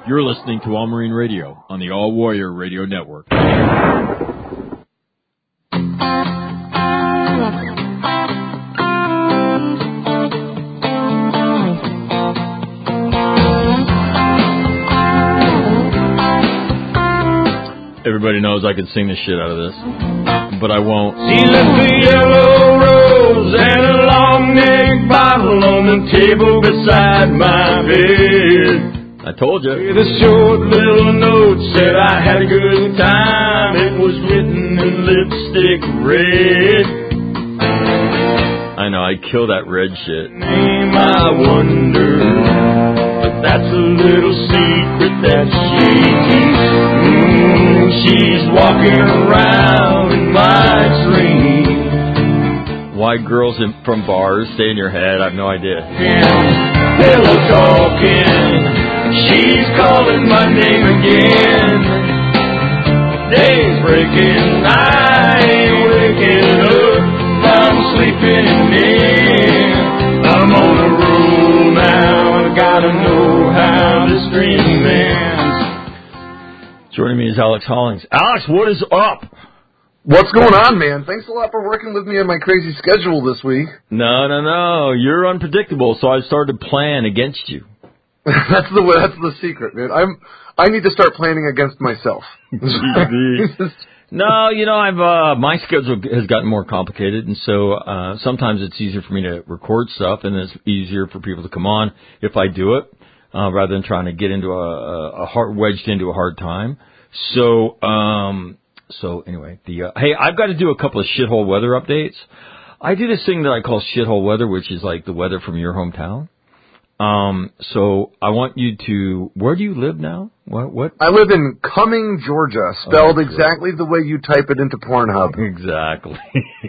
You're listening to All Marine Radio on the All Warrior Radio Network. Everybody knows I could sing the shit out of this, but I won't. She left a yellow rose and a long neck bottle on the table beside my bed. I told you. With a short little note said I had a good time. It was written in lipstick red. I know, I kill that red shit. Name I wonder, but that's a little secret that she keeps. She's walking around in my dream. Why girls from bars stay in your head, I have no idea. Pillow talking. She's calling my name again. Day's breaking, I ain't waking up. I'm sleeping in. I'm on a roll now. I gotta know how this dream ends. Joining me is Alex Hollings. Alex, what is up? What's going on, man? Thanks a lot for working with me on my crazy schedule this week. No. You're unpredictable, so I started to plan against you. That's the secret, man. I need to start planning against myself. No, I've my schedule has gotten more complicated, and so sometimes it's easier for me to record stuff, and it's easier for people to come on if I do it, rather than trying to get into wedged into a hard time. So anyway, hey, I've got to do a couple of shithole weather updates. I do this thing that I call shithole weather, which is like the weather from your hometown. So I want you to, where do you live now? What? I live in Cumming, Georgia, spelled exactly the way you type it into Pornhub. Exactly.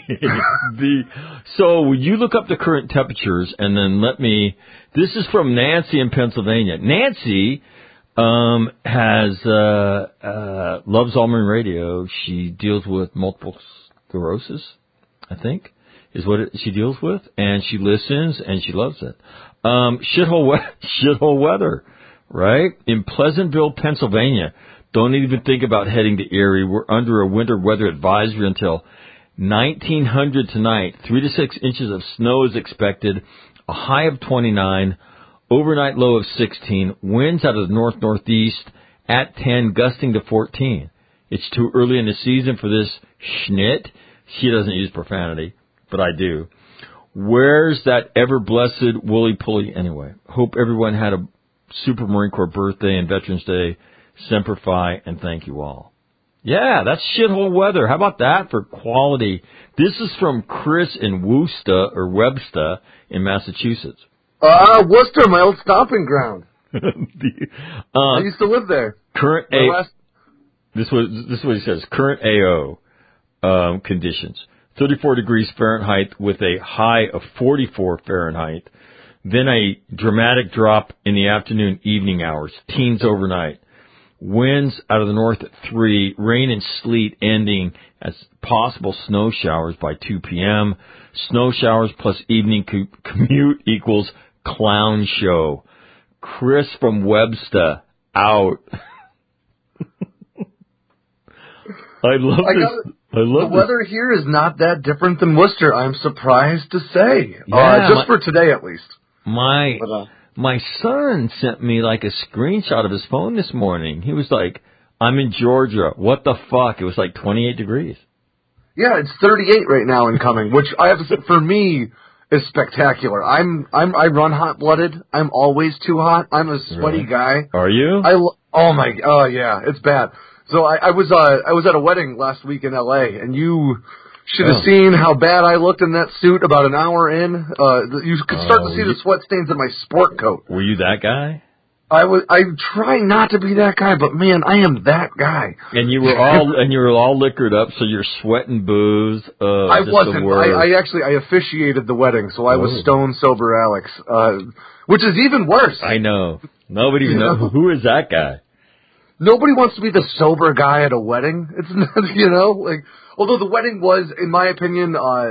So you look up the current temperatures and then this is from Nancy in Pennsylvania. Nancy, loves All Marine Radio. She deals with multiple sclerosis, I think, is what she deals with, and she listens and she loves it. Shithole weather, right? In Pleasantville, Pennsylvania. Don't even think about heading to Erie. We're under a winter weather advisory until 1900 tonight. 3 to 6 inches of snow is expected. A high of 29. Overnight low of 16. Winds out of the north-northeast at 10, gusting to 14. It's too early in the season for this schnit. She doesn't use profanity, but I do. Where's that ever-blessed Wooly-Pulley anyway? Hope everyone had a Super Marine Corps birthday and Veterans Day. Semper Fi, and thank you all. Yeah, that's shithole weather. How about that for quality? This is from Chris in Webster in Massachusetts. Worcester, my old stomping ground. I used to live there. This is what he says. Current AO conditions. 34 degrees Fahrenheit with a high of 44 Fahrenheit. Then a dramatic drop in the afternoon, evening hours. Teens overnight. Winds out of the north at 3. Rain and sleet ending as possible snow showers by 2 p.m. Snow showers plus evening commute equals clown show. Chris from Webster out. I love this. The weather here is not that different than Worcester, I'm surprised to say. Just for today, at least. My son sent me like a screenshot of his phone this morning. He was like, I'm in Georgia. What the fuck? It was like 28 degrees. Yeah, it's 38 right now in Cumming, which I have to say, for me, is spectacular. I run hot-blooded. I'm always too hot. I'm a sweaty guy. Are you? Yeah, it's bad. So I was at a wedding last week in L.A., and you should have seen how bad I looked in that suit about an hour in. You could start to see the sweat stains in my sport coat. Were you that guy? I try not to be that guy, but man, I am that guy. And you were all liquored up, so you're sweating booze. I wasn't. I officiated the wedding, so I was stone sober Alex, which is even worse. I know. Nobody even knows who is that guy. Nobody wants to be the sober guy at a wedding. It's not, although the wedding was, in my opinion,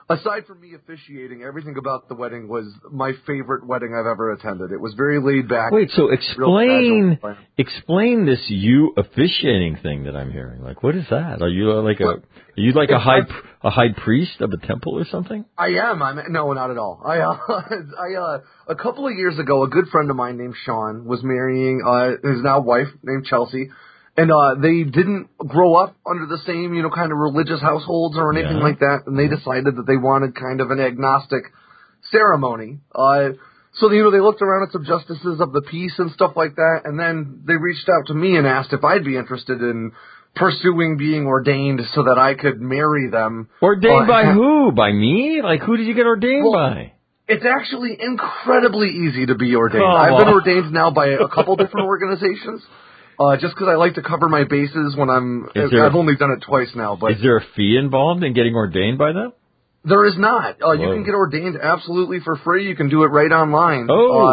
aside from me officiating, everything about the wedding was my favorite wedding I've ever attended. It was very laid back. Wait, so real casual. explain this you officiating thing that I'm hearing. Like, what is that? Are you like a high priest of a temple or something? I am. No, not at all. A couple of years ago, a good friend of mine named Sean was marrying his now wife named Chelsea. And they didn't grow up under the same, kind of religious households or anything like that. And they decided that they wanted kind of an agnostic ceremony. So, they looked around at some justices of the peace and stuff like that. And then they reached out to me and asked if I'd be interested in pursuing being ordained so that I could marry them. Ordained by who? By me? Like, who did you get ordained by? It's actually incredibly easy to be ordained. I've been ordained now by a couple different organizations. Just because I like to cover my bases when I've only done it twice now. But is there a fee involved in getting ordained by them? There is not. You can get ordained absolutely for free. You can do it right online.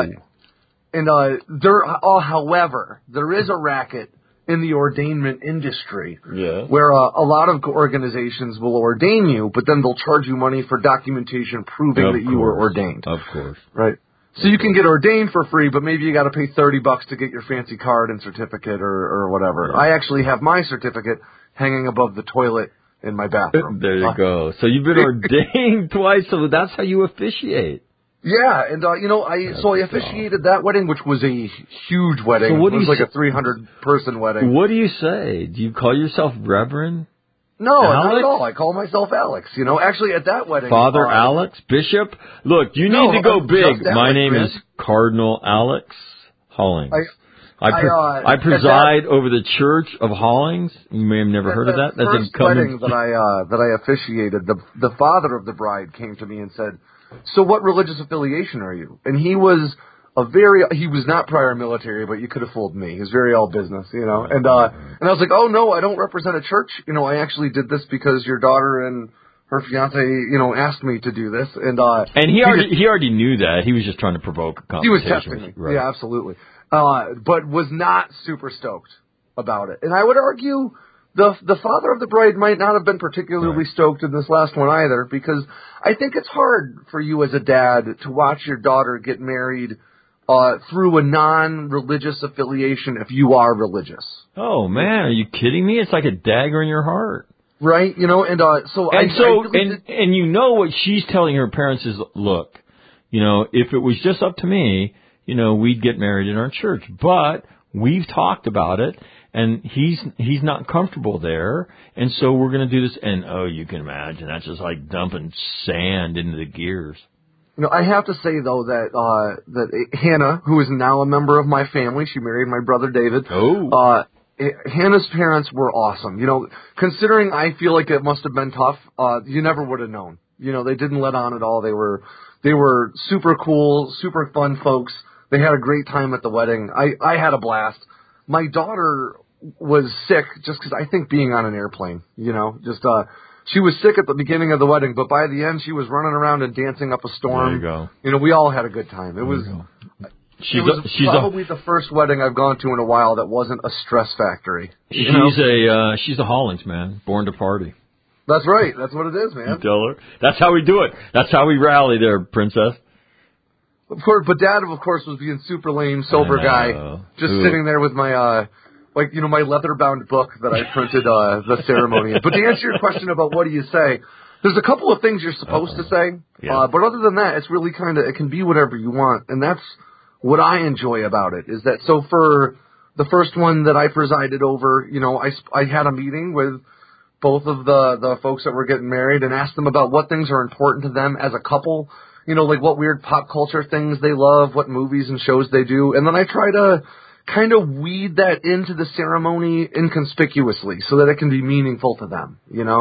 However, there is a racket in the ordainment industry where a lot of organizations will ordain you, but then they'll charge you money for documentation proving that you were ordained. Of course. Right. So you can get ordained for free, but maybe you got to pay $30 to get your fancy card and certificate or whatever. Yeah. I actually have my certificate hanging above the toilet in my bathroom. There you go. So you've been ordained twice, so that's how you officiate. Yeah, and I officiated that wedding, which was a huge wedding. So it was like a 300-person wedding. What do you say? Do you call yourself Reverend? No, not at all. I call myself Alex. Actually, at that wedding, Father Alex, Bishop. Look, you need to go big. My name is Cardinal Alex Hollings. I preside over the Church of Hollings. You may have never heard of that. That's the first wedding that I officiated. The father of the bride came to me and said, "So, what religious affiliation are you?" And he was not prior military, but you could have fooled me. He was very all business, And I was like, "Oh no, I don't represent a church. I actually did this because your daughter and her fiance, asked me to do this." And he already knew that. He was just trying to provoke a conversation. He was testing me. Right. Yeah, absolutely. But was not super stoked about it. And I would argue the father of the bride might not have been particularly stoked in this last one either, because I think it's hard for you as a dad to watch your daughter get married through a non-religious affiliation if you are religious. Oh man, are you kidding me? It's like a dagger in your heart. Right, and what she's telling her parents is, look, if it was just up to me, we'd get married in our church, but we've talked about it, and he's not comfortable there, and so we're going to do this. And you can imagine that's just like dumping sand into the gears. I have to say though that Hannah, who is now a member of my family, she married my brother David. Hannah's parents were awesome. Considering I feel like it must have been tough, you never would have known. They didn't let on at all. They were super cool, super fun folks. They had a great time at the wedding. I had a blast. My daughter was sick just because I think being on an airplane, she was sick at the beginning of the wedding, but by the end she was running around and dancing up a storm. There you go. We all had a good time. It was probably the first wedding I've gone to in a while that wasn't a stress factory. She's a Hollings, man, born to party. That's right. That's what it is, man. You tell her. That's how we do it. That's how we rally there, princess. Of course, but Dad, of course, was being super lame, sober guy, just sitting there with my my leather-bound book that I printed the ceremony in. But to answer your question about what do you say, there's a couple of things you're supposed to say, but other than that, it's really it can be whatever you want, and that's what I enjoy about it, is that, so for the first one that I presided over, I had a meeting with both of the folks that were getting married and asked them about what things are important to them as a couple, like what weird pop culture things they love, what movies and shows they do, and then I try to kind of weed that into the ceremony inconspicuously so that it can be meaningful to them,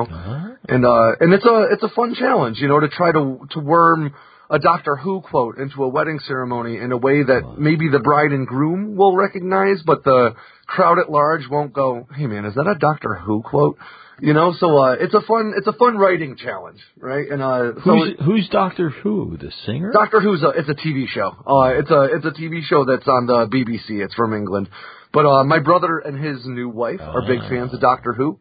and it's a fun challenge, to try to worm a Doctor Who quote into a wedding ceremony in a way that maybe the bride and groom will recognize, but the crowd at large won't go, "Hey man, is that a Doctor Who quote?" So it's a fun writing challenge, right? And who's Doctor Who? The singer? Doctor Who's it's a TV show. It's a TV show that's on the BBC. It's from England. But my brother and his new wife are big fans of Doctor Who.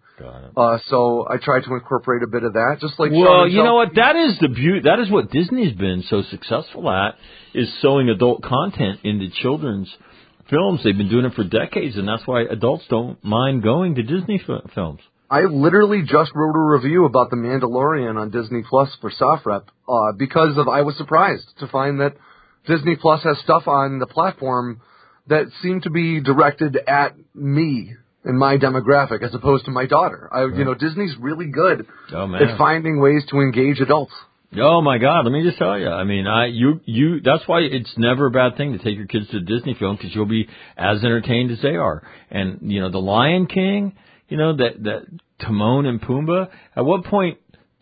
So I try to incorporate a bit of that, just like. Well, you know what? That is the beauty. That is what Disney's been so successful at, is sewing adult content into children's films. They've been doing it for decades, and that's why adults don't mind going to Disney films. I literally just wrote a review about The Mandalorian on Disney Plus for SoftRep because I was surprised to find that Disney Plus has stuff on the platform that seemed to be directed at me and my demographic as opposed to my daughter. You know, Disney's really good at finding ways to engage adults. Oh my God! Let me just tell you. I mean, that's why it's never a bad thing to take your kids to a Disney film, because you'll be as entertained as they are. And you know, The Lion King. You know that Timon and Pumbaa. At what point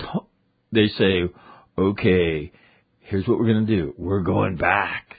they say, "Okay, here's what we're going to do. We're going back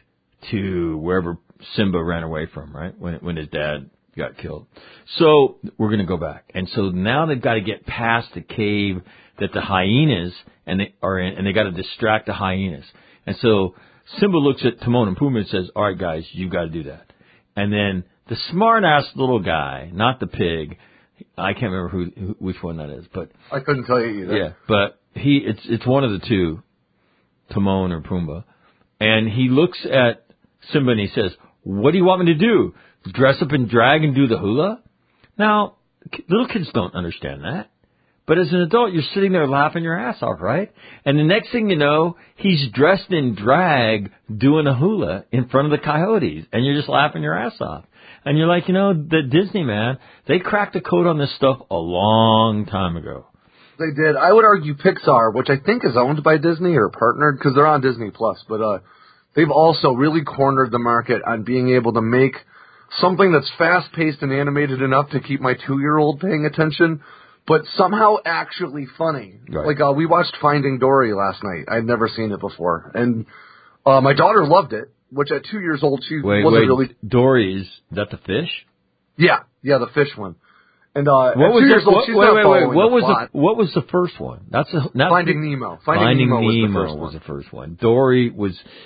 to wherever Simba ran away from, right? When his dad got killed. So we're going to go back. And so now they've got to get past the cave that the hyenas are in, and they got to distract the hyenas. And so Simba looks at Timon and Pumbaa and says, "All right, guys, you got to do that." And then the smart-ass little guy, not the pig, I can't remember which one that is, but I couldn't tell you either. Yeah, but it's one of the two, Timon or Pumbaa, and he looks at Simba and he says, "What do you want me to do? Dress up in drag and do the hula?" Now, little kids don't understand that. But as an adult, you're sitting there laughing your ass off, right? And the next thing you know, he's dressed in drag doing a hula in front of the coyotes, and you're just laughing your ass off. And you're like, you know, the Disney, man, they cracked the code on this stuff a long time ago. They did. I would argue Pixar, which I think is owned by Disney or partnered, because they're on Disney Plus, but they've also really cornered the market on being able to make something that's fast-paced and animated enough to keep my 2-year-old paying attention, but somehow actually funny. Right. Like, we watched Finding Dory last night. I'd never seen it before. And my daughter loved it, which at 2 years old, she wasn't really... Dory, is that the fish? Yeah, the fish one. And what at 2 years old, she's not following the plot. What was the first one? Finding Nemo. Finding Nemo was the first one. Dory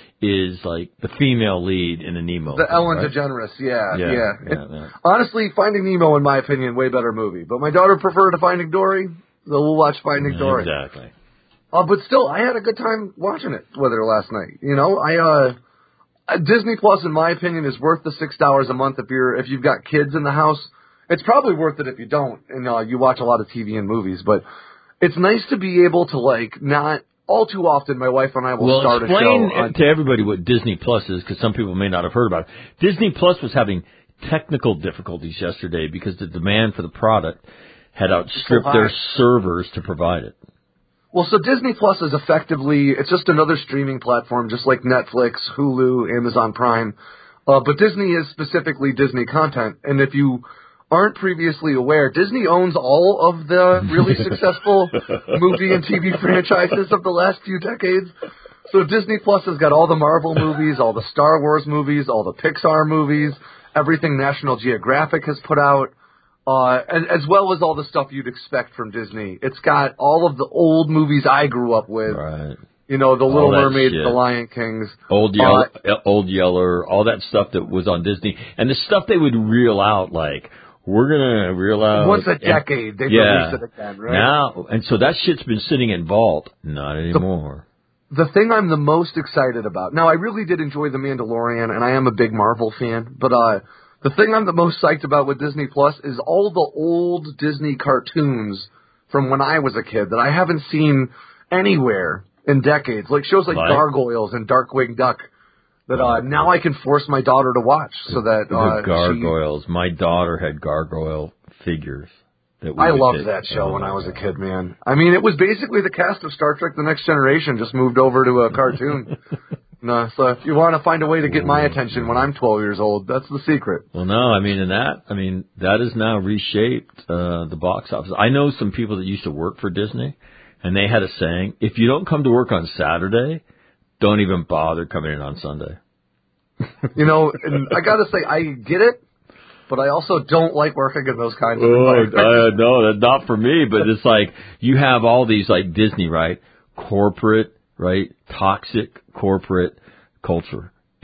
is like the female lead in the Nemo. The Ellen right? DeGeneres, yeah. Honestly, Finding Nemo, in my opinion, way better movie. But my daughter preferred to Finding Dory, so we'll watch Finding Dory. Exactly. But still, I had a good time watching it with her last night. You know, Disney Plus, in my opinion, is worth the $6 a month if you've got kids in the house. It's probably worth it if you don't, and you watch a lot of TV and movies. But it's nice to be able to, like, not all too often. My wife and I will start a show. Explain to everybody what Disney Plus is, because some people may not have heard about it. Disney Plus was having technical difficulties yesterday because the demand for the product had outstripped their servers to provide it. Well, so Disney Plus is effectively, it's just another streaming platform, just like Netflix, Hulu, Amazon Prime. But Disney is specifically Disney content. And if you aren't previously aware, Disney owns all of the really successful movie and TV franchises of the last few decades. So Disney Plus has got all the Marvel movies, all the Star Wars movies, all the Pixar movies, everything National Geographic has put out, and as well as all the stuff you'd expect from Disney. It's got all of the old movies I grew up with. Right. You know, The Little Mermaid, shit. The Lion Kings. Old Yeller, all that stuff that was on Disney. And the stuff they would reel out, like, we're going to reel out. Once a decade, they release it again, right? Now, and so that shit's been sitting in vault. Not anymore. The thing I'm the most excited about, now I really did enjoy The Mandalorian, and I am a big Marvel fan, but the thing I'm the most psyched about with Disney Plus is all the old Disney cartoons from when I was a kid that I haven't seen anywhere in decades, like shows like Gargoyles and Darkwing Duck. That now I can force my daughter to watch, so that Gargoyles. My daughter had gargoyle figures. I loved that show when I was a kid, man. I mean, it was basically the cast of Star Trek: The Next Generation just moved over to a cartoon. So if you want to find a way to get my attention when I'm 12 years old, that's the secret. Well, no, that has now reshaped the box office. I know some people that used to work for Disney, and they had a saying: if you don't come to work on Saturday, don't even bother coming in on Sunday. You know, and I got to say, I get it, but I also don't like working in those kinds of environments. No, that's not for me, but it's like you have all these, like Disney, right? Corporate, right? Toxic corporate culture.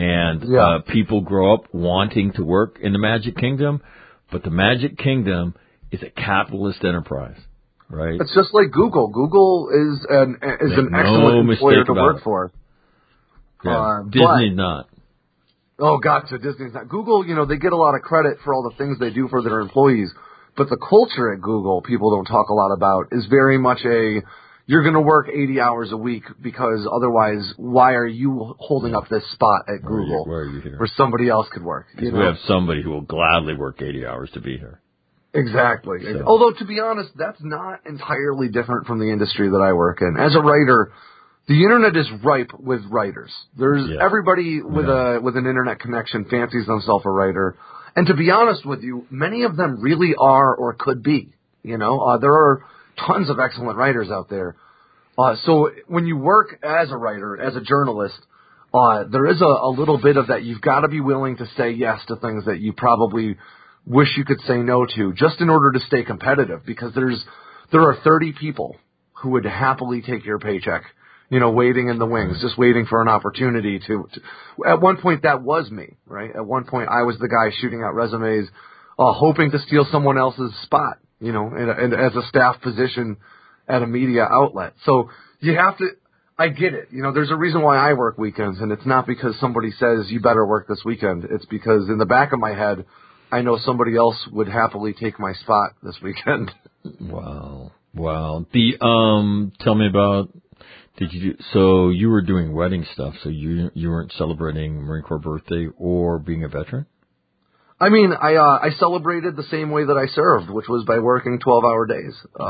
And Yeah. people grow up wanting to work in the Magic Kingdom, but the Magic Kingdom is a capitalist enterprise, right? It's just like Google. Google is an excellent employer to work for. Yeah. Disney's not. Oh, gotcha. Disney's not. Google, they get a lot of credit for all the things they do for their employees, but the culture at Google, people don't talk a lot about, is very much you're going to work 80 hours a week because otherwise, why are you holding up this spot at Google where are you here? where somebody else could work? We have somebody who will gladly work 80 hours to be here. Exactly. So. Although, to be honest, that's not entirely different from the industry that I work in. As a writer, the internet is ripe with writers. There's everybody with an internet connection fancies themselves a writer. And to be honest with you, many of them really are or could be. There are tons of excellent writers out there. So when you work as a writer, as a journalist, there is a little bit of that. You've got to be willing to say yes to things that you probably wish you could say no to, just in order to stay competitive, because there are 30 people who would happily take your paycheck, waiting in the wings, just waiting for an opportunity to. At one point, that was me, right? At one point, I was the guy shooting out resumes, hoping to steal someone else's spot, and as a staff position at a media outlet. So you have to. I get it. There's a reason why I work weekends, and it's not because somebody says you better work this weekend. It's because in the back of my head, I know somebody else would happily take my spot this weekend. Wow. Tell me about, so you were doing wedding stuff, so you weren't celebrating Marine Corps birthday or being a veteran? I mean, I celebrated the same way that I served, which was by working 12-hour days. But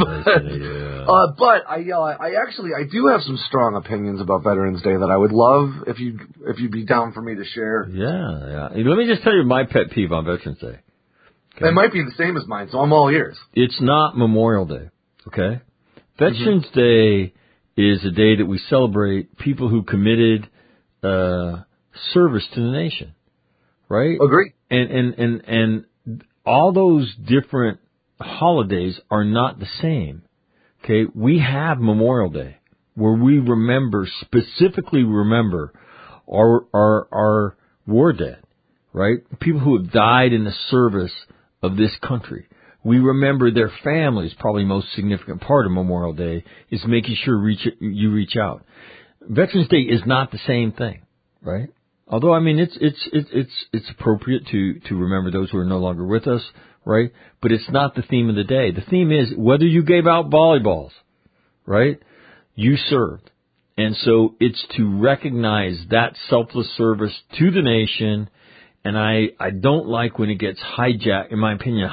I do have some strong opinions about Veterans Day that I would love if you'd be down for me to share. Yeah. Let me just tell you my pet peeve on Veterans Day. Okay? It might be the same as mine, so I'm all ears. It's not Memorial Day, okay? Veterans Day is a day that we celebrate people who committed service to the nation, right? Agree. And all those different holidays are not the same. Okay, we have Memorial Day where we specifically remember our war dead, right? People who have died in the service of this country. We remember their families. Probably the most significant part of Memorial Day is making sure you reach out. Veterans Day is not the same thing, right? Although, I mean, it's appropriate to remember those who are no longer with us, right? But it's not the theme of the day. The theme is whether you gave out volleyballs, right? You served. And so it's to recognize that selfless service to the nation. And I don't like when it gets hijacked, in my opinion,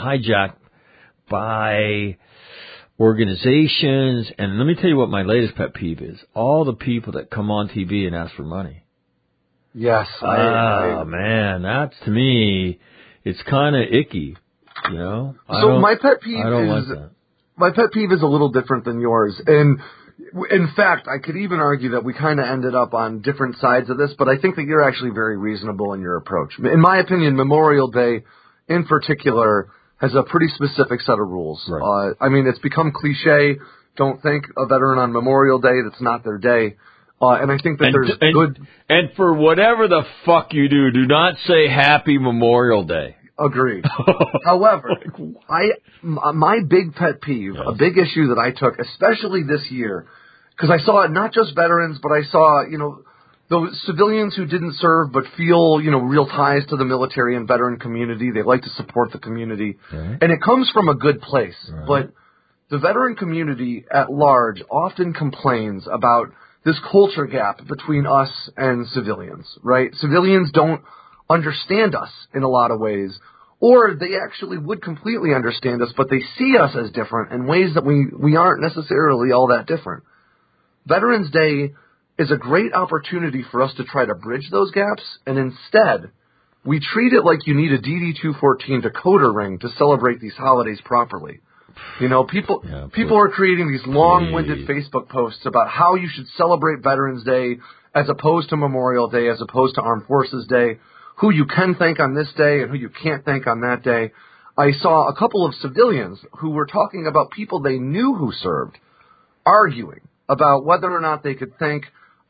by organizations. And let me tell you what my latest pet peeve is. All the people that come on TV and ask for money. Yes. Man, that's, to me, it's kind of icky, So my pet peeve my pet peeve is a little different than yours. And in fact, I could even argue that we kind of ended up on different sides of this, but I think that you're actually very reasonable in your approach. In my opinion, Memorial Day in particular has a pretty specific set of rules. Right. It's become cliche. Don't thank a veteran on Memorial Day. That's not their day. And I think that there's good... And for whatever the fuck you do not say Happy Memorial Day. Agreed. However, my big pet peeve, a big issue that I took, especially this year, because I saw it not just veterans, but I saw, those civilians who didn't serve but feel, real ties to the military and veteran community. They like to support the community. Right. And it comes from a good place. Right. But the veteran community at large often complains about this culture gap between us and civilians, right? Civilians don't understand us in a lot of ways, or they actually would completely understand us, but they see us as different in ways that we aren't necessarily all that different. Veterans Day is a great opportunity for us to try to bridge those gaps, and instead, we treat it like you need a DD-214 decoder ring to celebrate these holidays properly. People are creating these long-winded Facebook posts about how you should celebrate Veterans Day as opposed to Memorial Day, as opposed to Armed Forces Day, who you can thank on this day and who you can't thank on that day. I saw a couple of civilians who were talking about people they knew who served, arguing about whether or not they could thank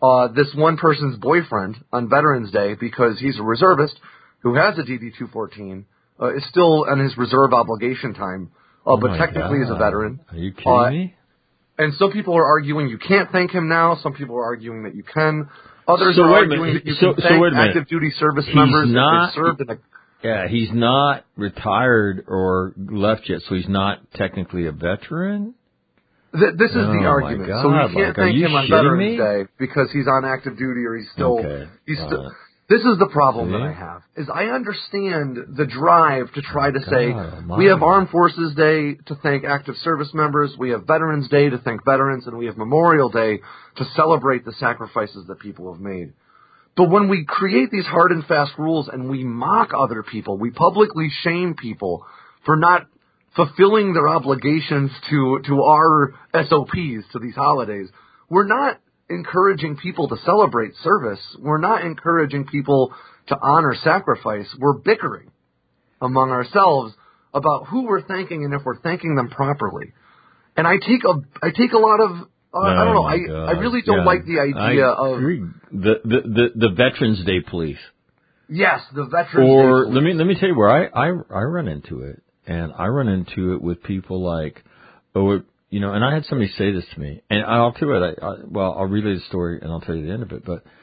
this one person's boyfriend on Veterans Day, because he's a reservist who has a DD-214, is still on his reserve obligation time, but technically is a veteran. Are you kidding me? And some people are arguing you can't thank him now. Some people are arguing that you can. Others are arguing that you can thank active duty service members if they served in a... Yeah, he's not retired or left yet, so he's not technically a veteran? This is the argument. So you can't thank him on Veterans Day because he's on active duty or he's still... This is the problem that I have, is I understand the drive to try to say, we have Armed Forces Day to thank active service members, we have Veterans Day to thank veterans, and we have Memorial Day to celebrate the sacrifices that people have made. But when we create these hard and fast rules and we mock other people, we publicly shame people for not fulfilling their obligations to our SOPs, to these holidays, we're not encouraging people to celebrate service. We're not encouraging people to honor sacrifice. We're bickering among ourselves about who we're thanking and if we're thanking them properly. And I take a lot of I don't know. I really don't like the idea of the Veterans Day police. Yes, the Veterans Day police. Let me tell you where I run into it, and I run into it with people like, and I had somebody say this to me, and I'll tell you what. I'll relay the story and I'll tell you the end of it. But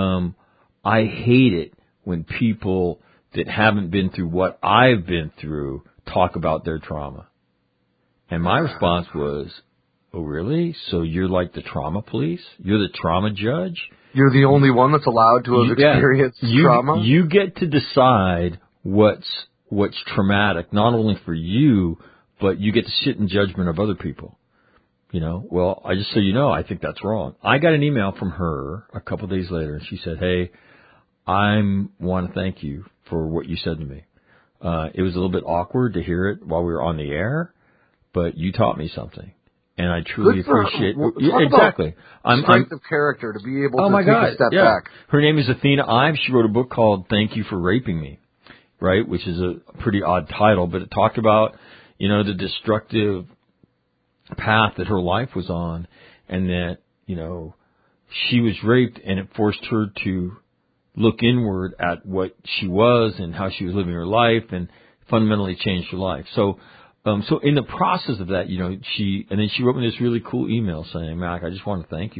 I hate it when people that haven't been through what I've been through talk about their trauma. And my response was, "Oh, really? So you're like the trauma police? You're the trauma judge? You're the only one that's allowed to have experienced trauma? You get to decide what's traumatic, not only for you, but you get to sit in judgment of other people." Well, I just so you know, I think that's wrong. I got an email from her a couple of days later, and she said, "Hey, I want to thank you for what you said to me. It was a little bit awkward to hear it while we were on the air, but you taught me something. And I truly appreciate it." Exactly. Strength of character to be able to take a step back. Her name is Athena Ives. She wrote a book called Thank You for Raping Me, right? Which is a pretty odd title, but it talked about, the destructive path that her life was on, and that, she was raped, and it forced her to look inward at what she was and how she was living her life, and fundamentally changed her life. So in the process of that, she wrote me this really cool email saying, "Mac, I just want to thank you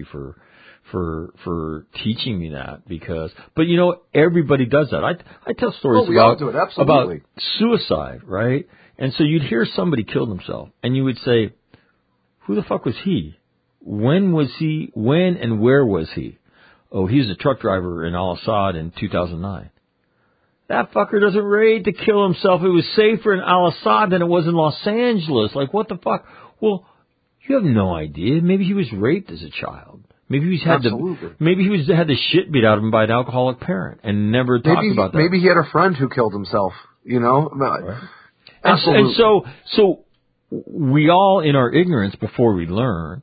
for teaching me that but everybody does that. I tell stories about suicide, right? And so you'd hear somebody killed himself, and you would say, who the fuck was he? When and where was he? Oh, he was a truck driver in Al-Assad in 2009. That fucker doesn't raid to kill himself. It was safer in Al-Assad than it was in Los Angeles. Like, what the fuck? Well, you have no idea. Maybe he was raped as a child. Maybe he had the shit beat out of him by an alcoholic parent and never talked about that. Maybe he had a friend who killed himself. Right. Absolutely. And so we all, in our ignorance, before we learn,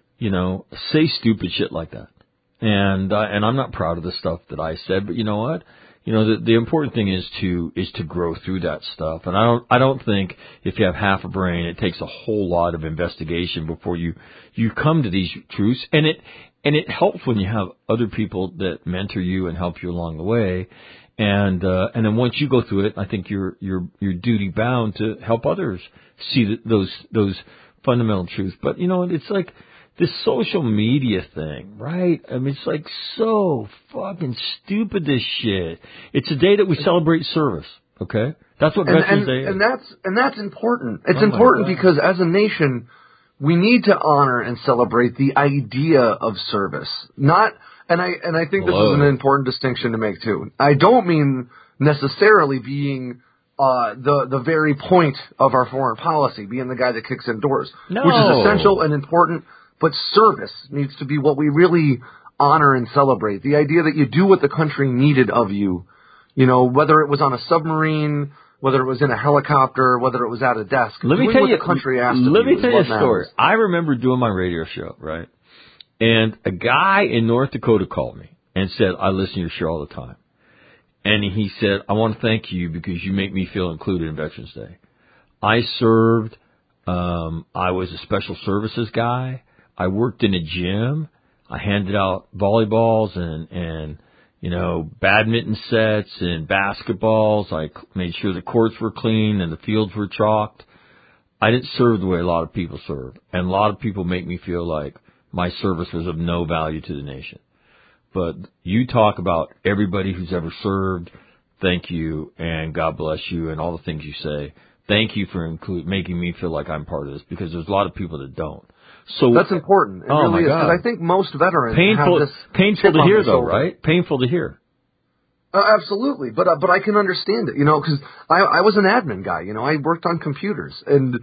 say stupid shit like that. And I'm not proud of the stuff that I said, but you know what? The important thing is to grow through that stuff. And I don't think if you have half a brain, it takes a whole lot of investigation before you come to these truths. And it helps when you have other people that mentor you and help you along the way. And then once you go through it, I think you're duty bound to help others see those fundamental truths. But it's like this social media thing, right? I mean, it's like so fucking stupid, this shit. It's a day that we celebrate service, okay? That's what Veterans Day is. And that's important. It's important because as a nation, we need to honor and celebrate the idea of service. And I think this is an important distinction to make too. I don't mean necessarily being the very point of our foreign policy, being the guy that kicks in doors, which is essential and important. But service needs to be what we really honor and celebrate. The idea that you do what the country needed of you, whether it was on a submarine, whether it was in a helicopter, whether it was at a desk. Let me tell you a story. I remember doing my radio show, right? And a guy in North Dakota called me and said, "I listen to your show all the time." And he said, "I want to thank you because you make me feel included in Veterans Day. I served. I was a special services guy. I worked in a gym. I handed out volleyballs and badminton sets and basketballs. I made sure the courts were clean and the fields were chalked. I didn't serve the way a lot of people serve. And a lot of people make me feel like my service was of no value to the nation. But you talk about everybody who's ever served. Thank you, and God bless you, and all the things you say. Thank you for making me feel like I'm part of this, because there's a lot of people that don't. So that's important. It really is, because I think most veterans have this painful to hear, though, right? Painful to hear. Absolutely, but I can understand it, because I was an admin guy. I worked on computers, and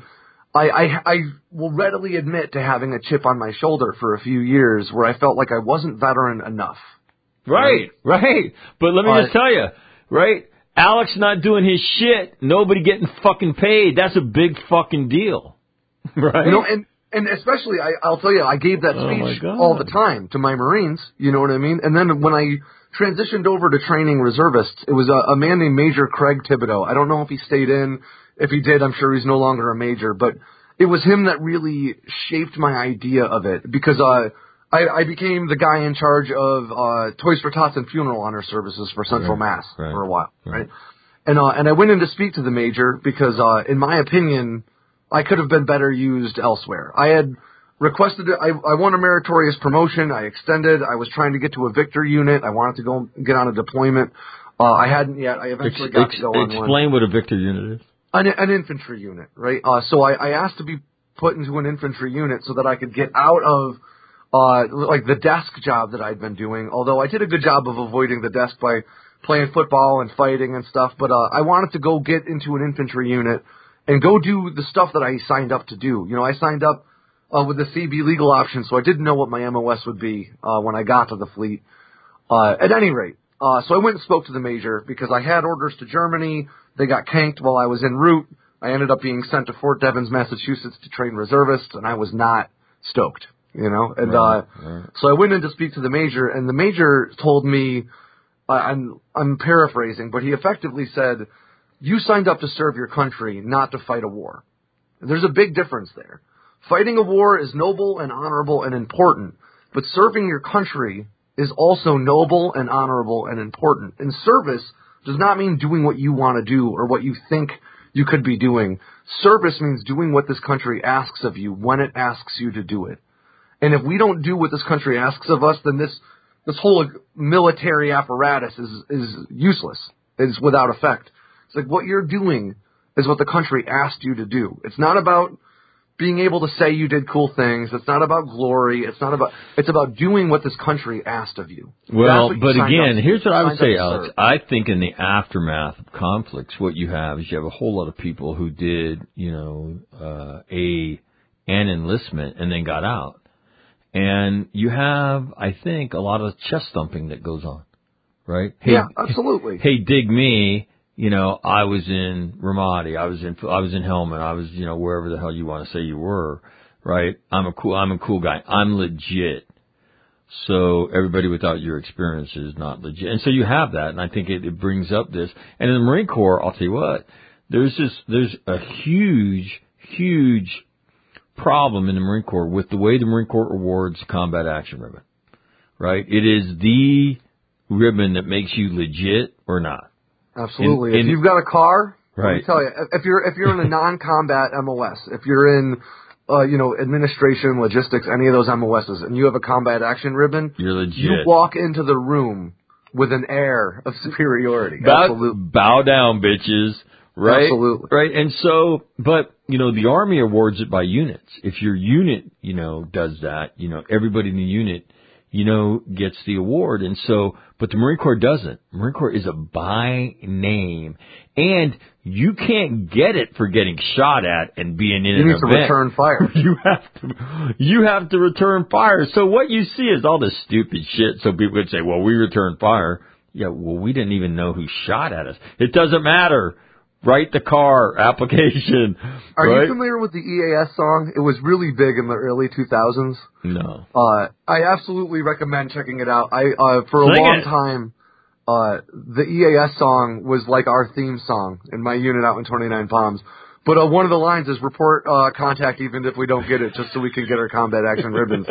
I will readily admit to having a chip on my shoulder for a few years where I felt like I wasn't veteran enough. Right. But let me just tell you, right? Alex not doing his shit, nobody getting fucking paid. That's a big fucking deal, right? And especially, I'll tell you, I gave that speech all the time to my Marines, you know what I mean? And then when I transitioned over to training reservists, it was a man named Major Craig Thibodeau. I don't know if he stayed in. If he did, I'm sure he's no longer a major. But it was him that really shaped my idea of it, because I became the guy in charge of Toys for Tots and funeral honor services for Central Mass for a while, right? And I went in to speak to the major because, in my opinion, I could have been better used elsewhere. I had requested it. I won a meritorious promotion. I extended. I was trying to get to a Victor unit. I wanted to go get on a deployment. I hadn't yet. I eventually got to go on one. Explain what a Victor unit is. An infantry unit, right? So I asked to be put into an infantry unit so that I could get out of like the desk job that I'd been doing. Although I did a good job of avoiding the desk by playing football and fighting and stuff. But I wanted to go get into an infantry unit and go do the stuff that I signed up to do. I signed up with the CB legal option, so I didn't know what my MOS would be when I got to the fleet. At any rate, so I went and spoke to the major because I had orders to Germany. They got canked while I was en route. I ended up being sent to Fort Devens, Massachusetts to train reservists, and I was not stoked, And so I went in to speak to the major, and the major told me, I'm paraphrasing, but he effectively said, you signed up to serve your country, not to fight a war. There's a big difference there. Fighting a war is noble and honorable and important, but serving your country is also noble and honorable and important. And service does not mean doing what you want to do or what you think you could be doing. Service means doing what this country asks of you when it asks you to do it. And if we don't do what this country asks of us, then this whole military apparatus is useless. It's without effect. It's like what you're doing is what the country asked you to do. It's not about being able to say you did cool things. It's not about glory. It's about doing what this country asked of you. Well, but again, here's what I would say, Alex. I think in the aftermath of conflicts, what you have is you have a whole lot of people who did, an enlistment and then got out. And you have, I think, a lot of chest thumping that goes on, right? Hey, yeah, absolutely. Hey, dig me. I was in Ramadi. I was in Helmand. I was, wherever the hell you want to say you were, right? I'm a cool guy. I'm legit. So everybody without your experience is not legit. And so you have that, and I think it brings up this. And in the Marine Corps, I'll tell you what, there's a huge problem in the Marine Corps with the way the Marine Corps awards combat action ribbon, right? It is the ribbon that makes you legit or not. Absolutely. If you've got a car, let me tell you, if you're in a non-combat MOS, if you're in, administration, logistics, any of those MOSs, and you have a combat action ribbon, you're legit. You walk into the room with an air of superiority. Absolutely. Bow down, bitches. Right? Absolutely. Right. And so, but, the Army awards it by units. If your unit, does that, everybody in the unit, gets the award. And so, but the Marine Corps doesn't. Marine Corps is a by name. And you can't get it for getting shot at and being in an event. You need to return fire. You have to return fire. So what you see is all this stupid shit. So people would say, well, we return fire. Yeah, well, we didn't even know who shot at us. It doesn't matter. Write the car application. Are you familiar with the EAS song? It was really big in the early 2000s. No. I absolutely recommend checking it out. For a long time, the EAS song was like our theme song in my unit out in 29 Palms. But one of the lines is report contact even if we don't get it, just so we can get our combat action ribbons.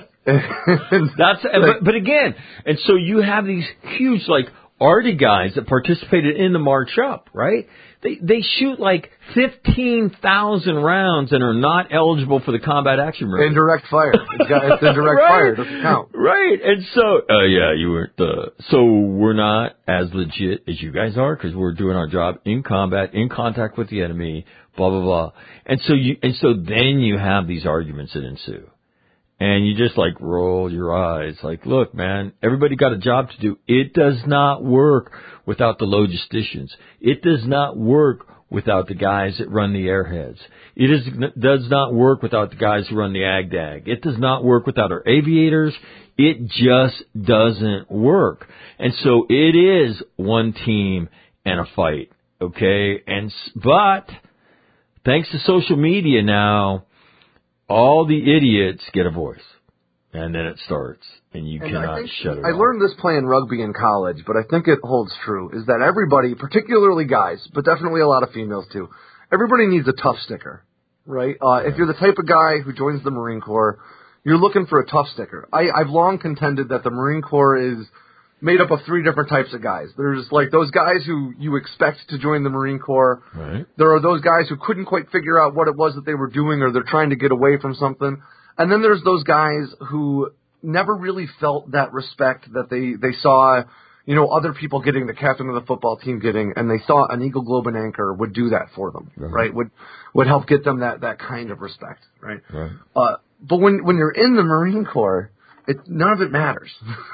But again, and so you have these huge, like, Arty guys that participated in the march up, right? They shoot like 15,000 rounds and are not eligible for the combat action ribbon. Indirect fire. It's indirect right. fire. It doesn't count. Right. And so, you weren't, so we're not as legit as you guys are because we're doing our job in combat, in contact with the enemy, blah, blah, blah. And so then you have these arguments that ensue. And you just like roll your eyes like, look, man, everybody got a job to do. It does not work without the logisticians. It does not work without the guys that run the airheads. It does not work without the guys who run the AgDag. It does not work without our aviators. It just doesn't work. And so it is one team and a fight, okay? But thanks to social media now, all the idiots get a voice, and then it starts, and you cannot shut it off. I learned this playing rugby in college, but I think it holds true, is that everybody, particularly guys, but definitely a lot of females too, everybody needs a tough sticker, right? If you're the type of guy who joins the Marine Corps, you're looking for a tough sticker. I've long contended that the Marine Corps is made up of three different types of guys. There's like those guys who you expect to join the Marine Corps. Right. There are those guys who couldn't quite figure out what it was that they were doing, or they're trying to get away from something. And then there's those guys who never really felt that respect that they saw, other people getting, the captain of the football team getting, and they thought an Eagle, Globe, and Anchor would do that for them, right? Would help get them that kind of respect, right? But when you're in the Marine Corps, none of it matters,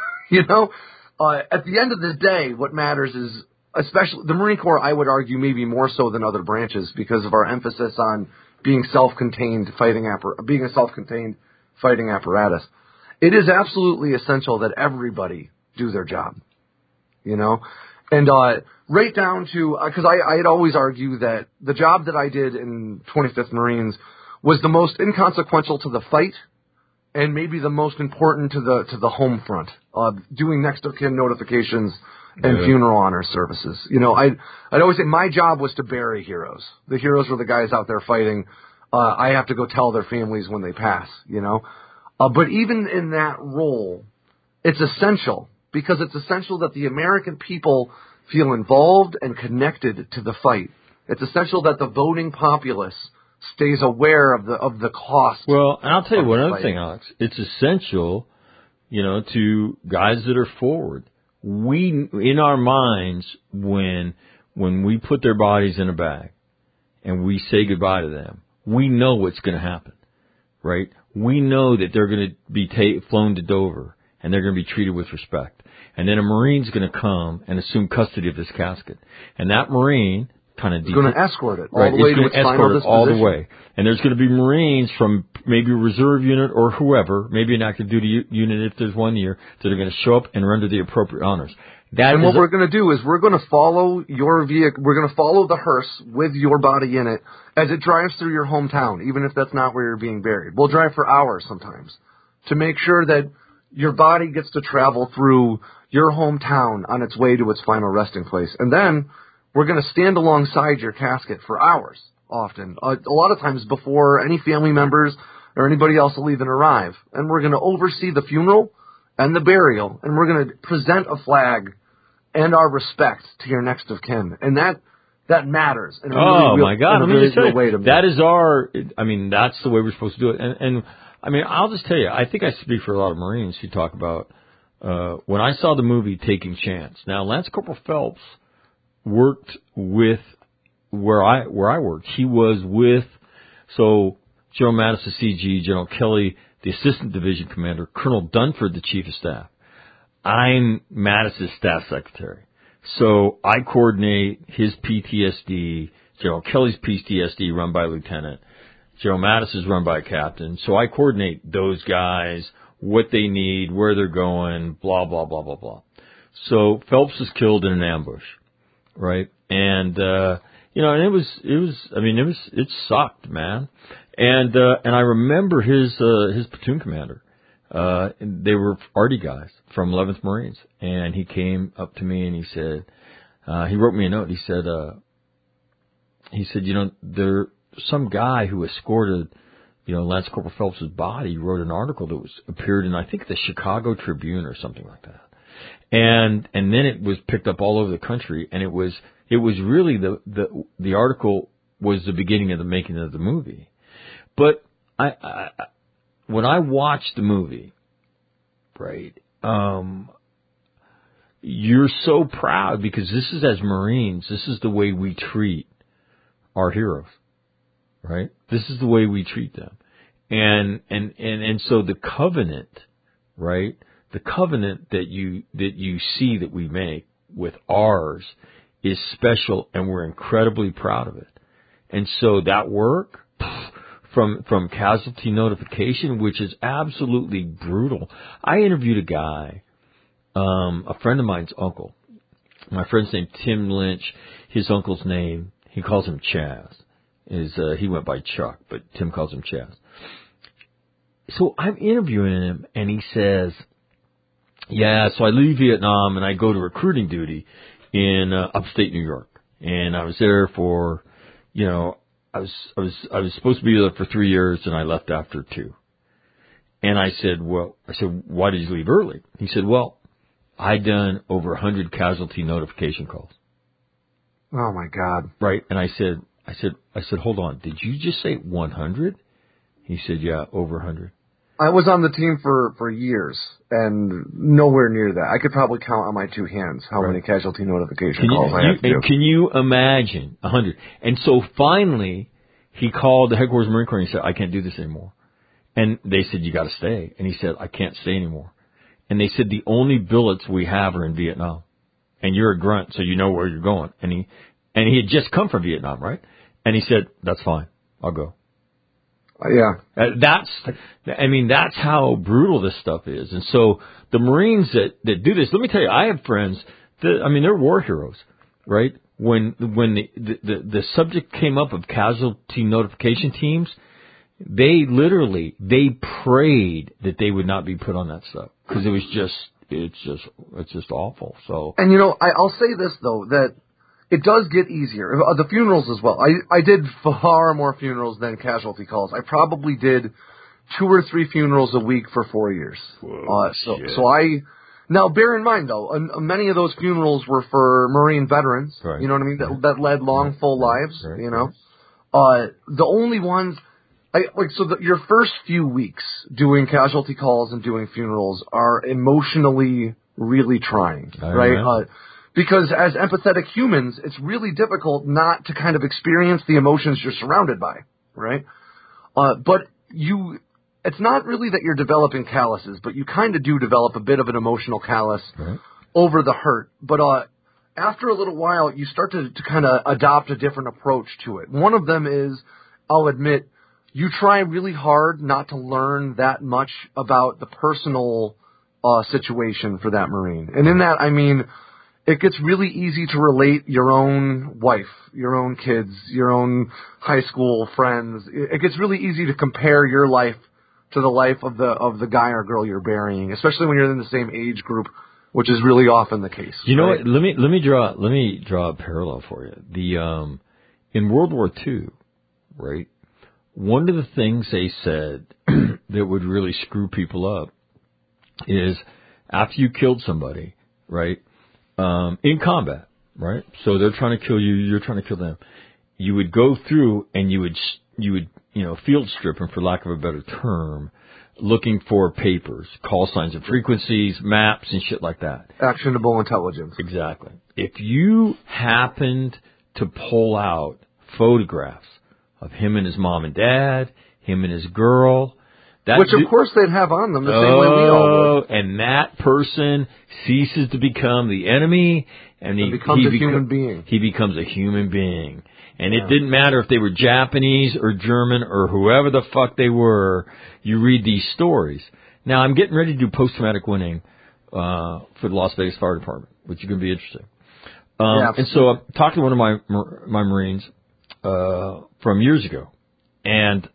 At the end of the day, what matters is, especially the Marine Corps, I would argue maybe more so than other branches because of our emphasis on being a self-contained fighting apparatus. It is absolutely essential that everybody do their job, and right down to, because I'd always argue that the job that I did in 25th Marines was the most inconsequential to the fight, and maybe the most important to the home front, doing next of kin notifications and funeral honor services. I'd always say my job was to bury heroes. The heroes were the guys out there fighting. I have to go tell their families when they pass, But even in that role, it's essential, because it's essential that the American people feel involved and connected to the fight. It's essential that the voting populace stays aware of the cost. Well, and I'll tell you one other thing, Alex. It's essential, to guys that are forward. We, in our minds, when we put their bodies in a bag and we say goodbye to them, we know what's going to happen, right? We know that they're going to be flown to Dover and they're going to be treated with respect. And then a Marine's going to come and assume custody of this casket. And that Marine kind of going to escort it all right, the way to its final disposition. All the way. And there's going to be Marines from maybe a reserve unit or whoever, maybe an active duty unit if there's 1 year, that are going to show up and render the appropriate honors. And what we're going to do is we're going to follow your vehicle. We're going to follow the hearse with your body in it as it drives through your hometown, even if that's not where you're being buried. We'll drive for hours sometimes to make sure that your body gets to travel through your hometown on its way to its final resting place. And then we're going to stand alongside your casket for hours, often, a lot of times before any family members or anybody else will even arrive. And we're going to oversee the funeral and the burial, and we're going to present a flag and our respect to your next of kin. And that matters. In a really my God. In a really real way to me. That is that's the way we're supposed to do it. And I'll just tell you, I think I speak for a lot of Marines who talk about, when I saw the movie Taking Chance. Now, Lance Corporal Phelps worked with where I worked. He was with, General Mattis, the CG, General Kelly, the Assistant Division Commander, Colonel Dunford, the Chief of Staff. I'm Mattis's Staff Secretary. So I coordinate his PTSD, General Kelly's PTSD run by a lieutenant. General Mattis is run by a captain. So I coordinate those guys, what they need, where they're going, blah, blah, blah, blah, blah. So Phelps was killed in an ambush, right? And, it sucked, man. And I remember his platoon commander. They were Arty guys from 11th Marines. And he came up to me and he said, he wrote me a note. He said, he said, there some guy who escorted, Lance Corporal Phelps' body wrote an article that appeared in, I think, the Chicago Tribune or something like that. And then it was picked up all over the country, and it was really the article was the beginning of the making of the movie. But when I watched the movie, right, you're so proud because this is, as Marines, this is the way we treat our heroes, right? This is the way we treat them. And so the covenant, right? The covenant that you see that we make with ours is special, and we're incredibly proud of it. And so that work from casualty notification, which is absolutely brutal. I interviewed a guy, a friend of mine's uncle. My friend's named Tim Lynch. His uncle's name, he calls him Chaz. He went by Chuck, but Tim calls him Chaz. So I'm interviewing him, and he says, yeah, so I leave Vietnam and I go to recruiting duty in upstate New York. And I was there for, I was supposed to be there for 3 years, and I left after 2. And I said, why did you leave early? He said, well, I'd done over 100 casualty notification calls. Oh my God. Right. And I said, hold on, did you just say 100? He said, yeah, over 100. I was on the team for years, and nowhere near that. I could probably count on my 2 hands how many casualty notification calls I had to do. Can you imagine 100? And so finally, he called the headquarters Marine Corps and he said, I can't do this anymore. And they said, you got to stay. And he said, I can't stay anymore. And they said, the only billets we have are in Vietnam. And you're a grunt, so you know where you're going. And he had just come from Vietnam, right? And he said, that's fine. I'll go. Yeah. That's how brutal this stuff is. And so the Marines that do this, let me tell you, I have friends they're war heroes, right? When the subject came up of casualty notification teams, they prayed that they would not be put on that stuff because it's just awful. So, and I'll say this though, that it does get easier. The funerals as well. I did far more funerals than casualty calls. I probably did 2 or 3 funerals a week for 4 years. Whoa, now bear in mind though, many of those funerals were for Marine veterans. Right. You know what I mean? That led long, full lives. Right. The only ones, your first few weeks doing casualty calls and doing funerals are emotionally really trying, right? Because as empathetic humans, it's really difficult not to kind of experience the emotions you're surrounded by, right? But it's not really that you're developing calluses, but you kind of do develop a bit of an emotional callus over the hurt. But after a little while, you start to kind of adopt a different approach to it. One of them is, I'll admit, you try really hard not to learn that much about the personal situation for that Marine. And in that, I mean, it gets really easy to relate your own wife, your own kids, your own high school friends. It gets really easy to compare your life to the life of the guy or girl you're burying, especially when you're in the same age group, which is really often the case. You know what? Let me draw a parallel for you. In World War II, right? One of the things they said that would really screw people up is after you killed somebody, right? In combat, right? So they're trying to kill you, you're trying to kill them. You would go through and you would field strip them, for lack of a better term, looking for papers, call signs and frequencies, maps and shit like that. Actionable intelligence. Exactly. If you happened to pull out photographs of him and his mom and dad, him and his girl, which of course they'd have on them the same way we all would. And that person ceases to become the enemy, and he becomes a human being. He becomes a human being. And it didn't matter if they were Japanese or German or whoever the fuck they were. You read these stories. Now, I'm getting ready to do post-traumatic winning for the Las Vegas Fire Department, which is going to be interesting. And so I'm talking to one of my Marines from years ago, and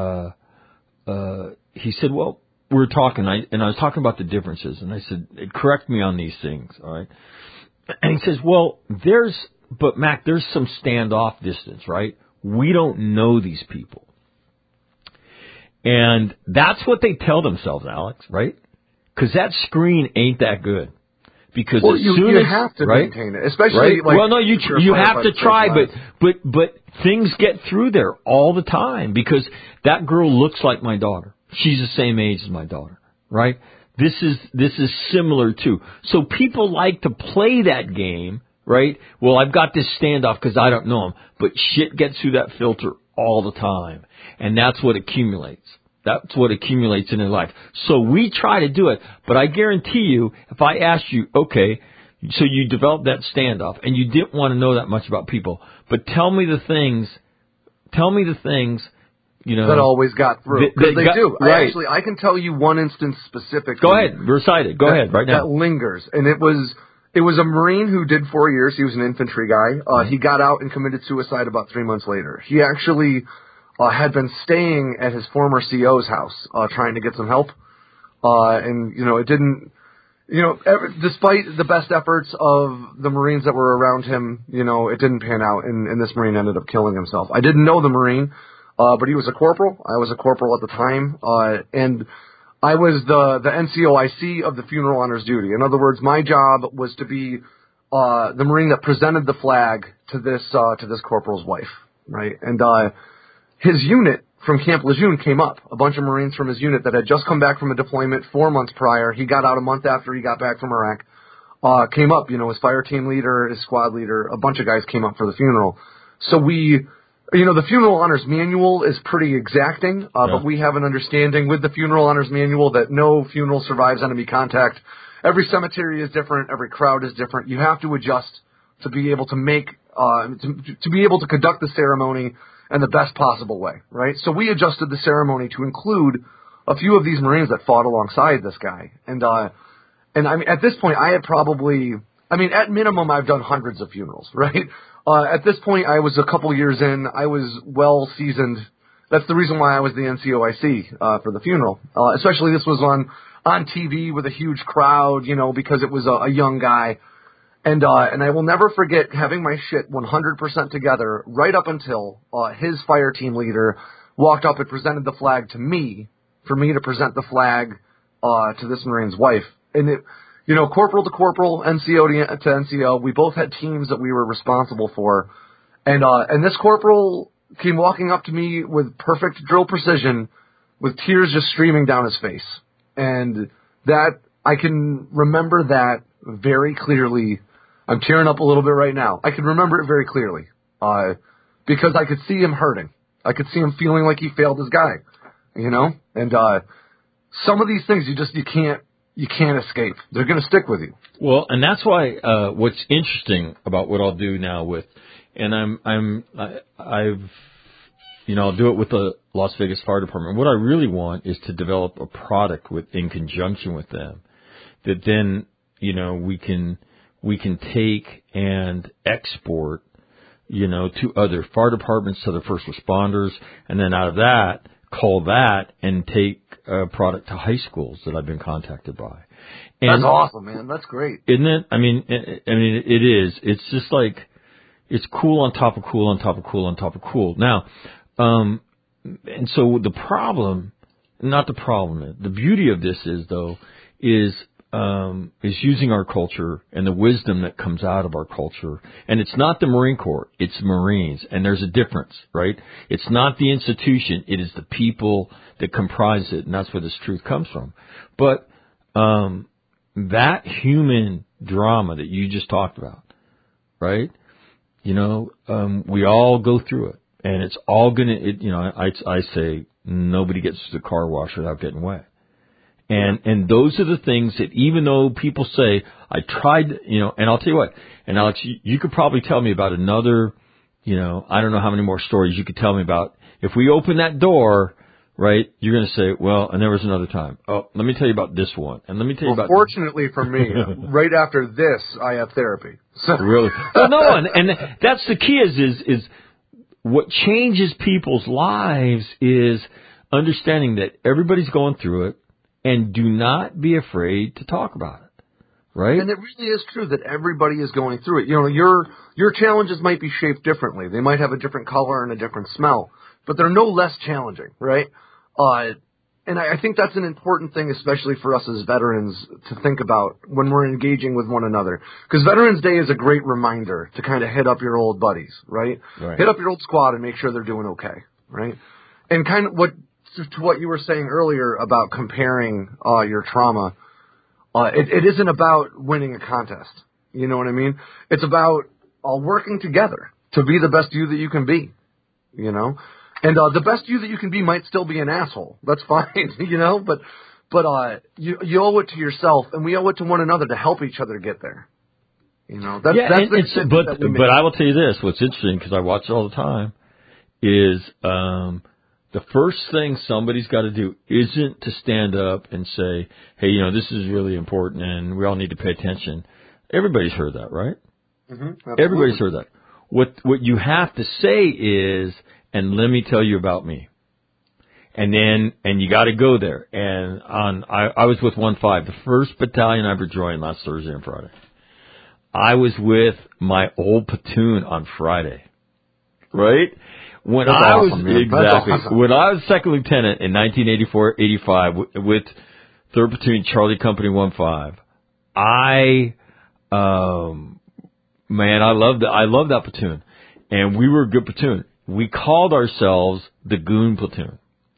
he said, well, we were talking, and I was talking about the differences, and I said, correct me on these things, all right? And he says, well, there's but Mac, there's some standoff distance, right? We don't know these people. And that's what they tell themselves, Alex, right? Because that screen ain't that good. Because as soon you as, have to right? maintain it, especially Right? like. Well, no, you have to try, but things get through there all the time because that girl looks like my daughter. She's the same age as my daughter, right? This is similar too. So people like to play that game, right? Well, I've got this standoff because I don't know him, but shit gets through that filter all the time, and that's what accumulates. That's what accumulates in their life. So we try to do it, but I guarantee you, if I asked you, okay, so you developed that standoff, and you didn't want to know that much about people, but tell me the things, you know. That always got through. Because they do. Right. I can tell you one instance specifically. Go ahead, recite it. Go ahead, right now. That lingers. And it was a Marine who did 4 years. He was an infantry guy. He got out and committed suicide about 3 months later. He actually had been staying at his former CO's house, trying to get some help. And, you know, it didn't, you know, despite the best efforts of the Marines that were around him, you know, it didn't pan out, and this Marine ended up killing himself. I didn't know the Marine, but he was a corporal. I was a corporal at the time, and I was the NCOIC of the funeral honors duty. In other words, my job was to be the Marine that presented the flag to this corporal's wife, right? And his unit from Camp Lejeune came up. A bunch of Marines from his unit that had just come back from a deployment 4 months prior. He got out a month after he got back from Iraq. Came up, you know, his fire team leader, his squad leader, a bunch of guys came up for the funeral. So we, you know, the funeral honors manual is pretty exacting, but we have an understanding with the funeral honors manual that no funeral survives enemy contact. Every cemetery is different. Every crowd is different. You have to adjust to be able to make, to be able to conduct the ceremony in the best possible way, right? So we adjusted the ceremony to include a few of these Marines that fought alongside this guy. And I mean, at this point, I had probably, I mean, at minimum, I've done hundreds of funerals, right? At this point, I was a couple years in. I was well seasoned. That's the reason why I was the NCOIC for the funeral. Especially this was on TV with a huge crowd, you know, because it was a young guy. And I will never forget having my shit 100% together right up until his fire team leader walked up and presented the flag to me for me to present the flag to this Marine's wife. And it, you know, corporal to corporal, NCO to NCO, we both had teams that we were responsible for. And this corporal came walking up to me with perfect drill precision, with tears just streaming down his face. And that, I can remember that very clearly. I'm tearing up a little bit right now. I can remember it very clearly, because I could see him hurting. I could see him feeling like he failed his guy, you know? And, some of these things you can't escape. They're going to stick with you. Well, and that's why, what's interesting about what I'll do now with, and I've, you know, I'll do it with the Las Vegas Fire Department. What I really want is to develop a product in conjunction with them that then, you know, we can take and export, you know, to other fire departments, to the first responders, and then out of that, call that and take a product to high schools that I've been contacted by. And that's awesome, man. That's great. Isn't it? I mean, it is. It's just like, it's cool on top of cool on top of cool on top of cool. Now, and so the beauty of this is, though, is using our culture and the wisdom that comes out of our culture. And it's not the Marine Corps, it's Marines. And there's a difference, right? It's not the institution, it is the people that comprise it. And that's where this truth comes from. But, that human drama that you just talked about, right? You know, we all go through it. And it's all gonna, you know, I say nobody gets to the car wash without getting wet. And those are the things that, even though people say, I tried, you know, and I'll tell you what, and Alex, you could probably tell me about another, you know, I don't know how many more stories you could tell me about. If we open that door, right, you're going to say, well, and there was another time. Oh, let me tell you about this one. And let me tell you about. Fortunately for me, right after this, I have therapy. So. Really? Well, no, and that's the key is what changes people's lives is understanding that everybody's going through it. And do not be afraid to talk about it. right? And it really is true that everybody is going through it. You know, your challenges might be shaped differently. They might have a different color and a different smell, but they're no less challenging, right? And I think that's an important thing, especially for us as veterans, to think about when we're engaging with one another. Because Veterans Day is a great reminder to kind of hit up your old buddies, right? Hit up your old squad and make sure they're doing okay, right? And kind of to what you were saying earlier about comparing your trauma, it isn't about winning a contest. You know what I mean? It's about working together to be the best you that you can be, you know? And the best you that you can be might still be an asshole. That's fine, you know? But you owe it to yourself, and we owe it to one another to help each other get there. You know? But I will tell you this, what's interesting, because I watch it all the time, is the first thing somebody's got to do isn't to stand up and say, hey, you know, this is really important and we all need to pay attention. Everybody's heard that, right? Mm-hmm, everybody's heard that. What you have to say is, and let me tell you about me. And you got to go there. And I was with 1-5, the first battalion I ever joined last Thursday and Friday. I was with my old platoon on Friday, right? When That's I awesome, was man. exactly That's awesome. when I was second lieutenant in 1984-85 with 3rd Platoon Charlie Company 1-5, I love that platoon, and we were a good platoon. We called ourselves the Goon Platoon.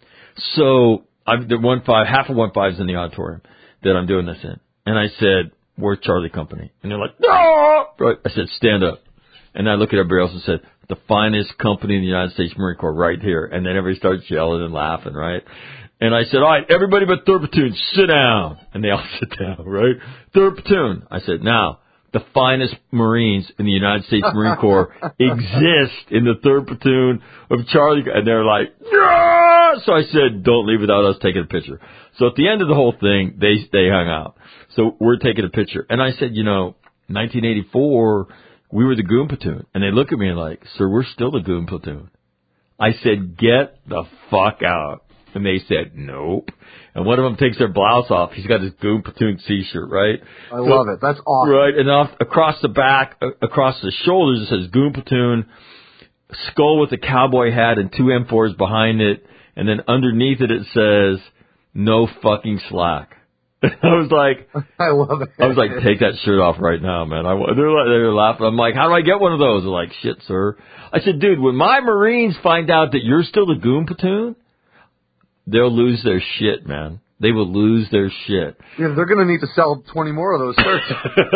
So the 1-5, half of 1-5 is in the auditorium that I'm doing this in, and I said, "Where's Charlie Company?" And they're like, "No!" Right? I said, "Stand up." And I looked at everybody else and said, "The finest company in the United States Marine Corps right here." And then everybody started yelling and laughing, right? And I said, "All right, everybody but 3rd Platoon, sit down." And they all sit down, right? 3rd Platoon. I said, "Now, the finest Marines in the United States Marine Corps exist in the 3rd Platoon of Charlie." And they're like, "Yeah!" So I said, "Don't leave without us taking a picture." So at the end of the whole thing, they hung out. So we're taking a picture. And I said, 1984... we were the Goon Platoon. And they look at me like, "Sir, we're still the Goon Platoon." I said, "Get the fuck out." And they said, "Nope." And one of them takes their blouse off. He's got his Goon Platoon t-shirt, right? I love it. That's awesome. Right. And across the back, across the shoulders, it says Goon Platoon, skull with a cowboy hat and 2 M4s behind it. And then underneath it, it says, "No fucking slack." I was like, I love it. I was like, "Take that shirt off right now, man." They're laughing. I'm like, "How do I get one of those?" They're like, "Shit, sir." I said, "Dude, when my Marines find out that you're still the Goon Platoon, they'll lose their shit, man. They will lose their shit." Yeah, they're going to need to sell 20 more of those shirts.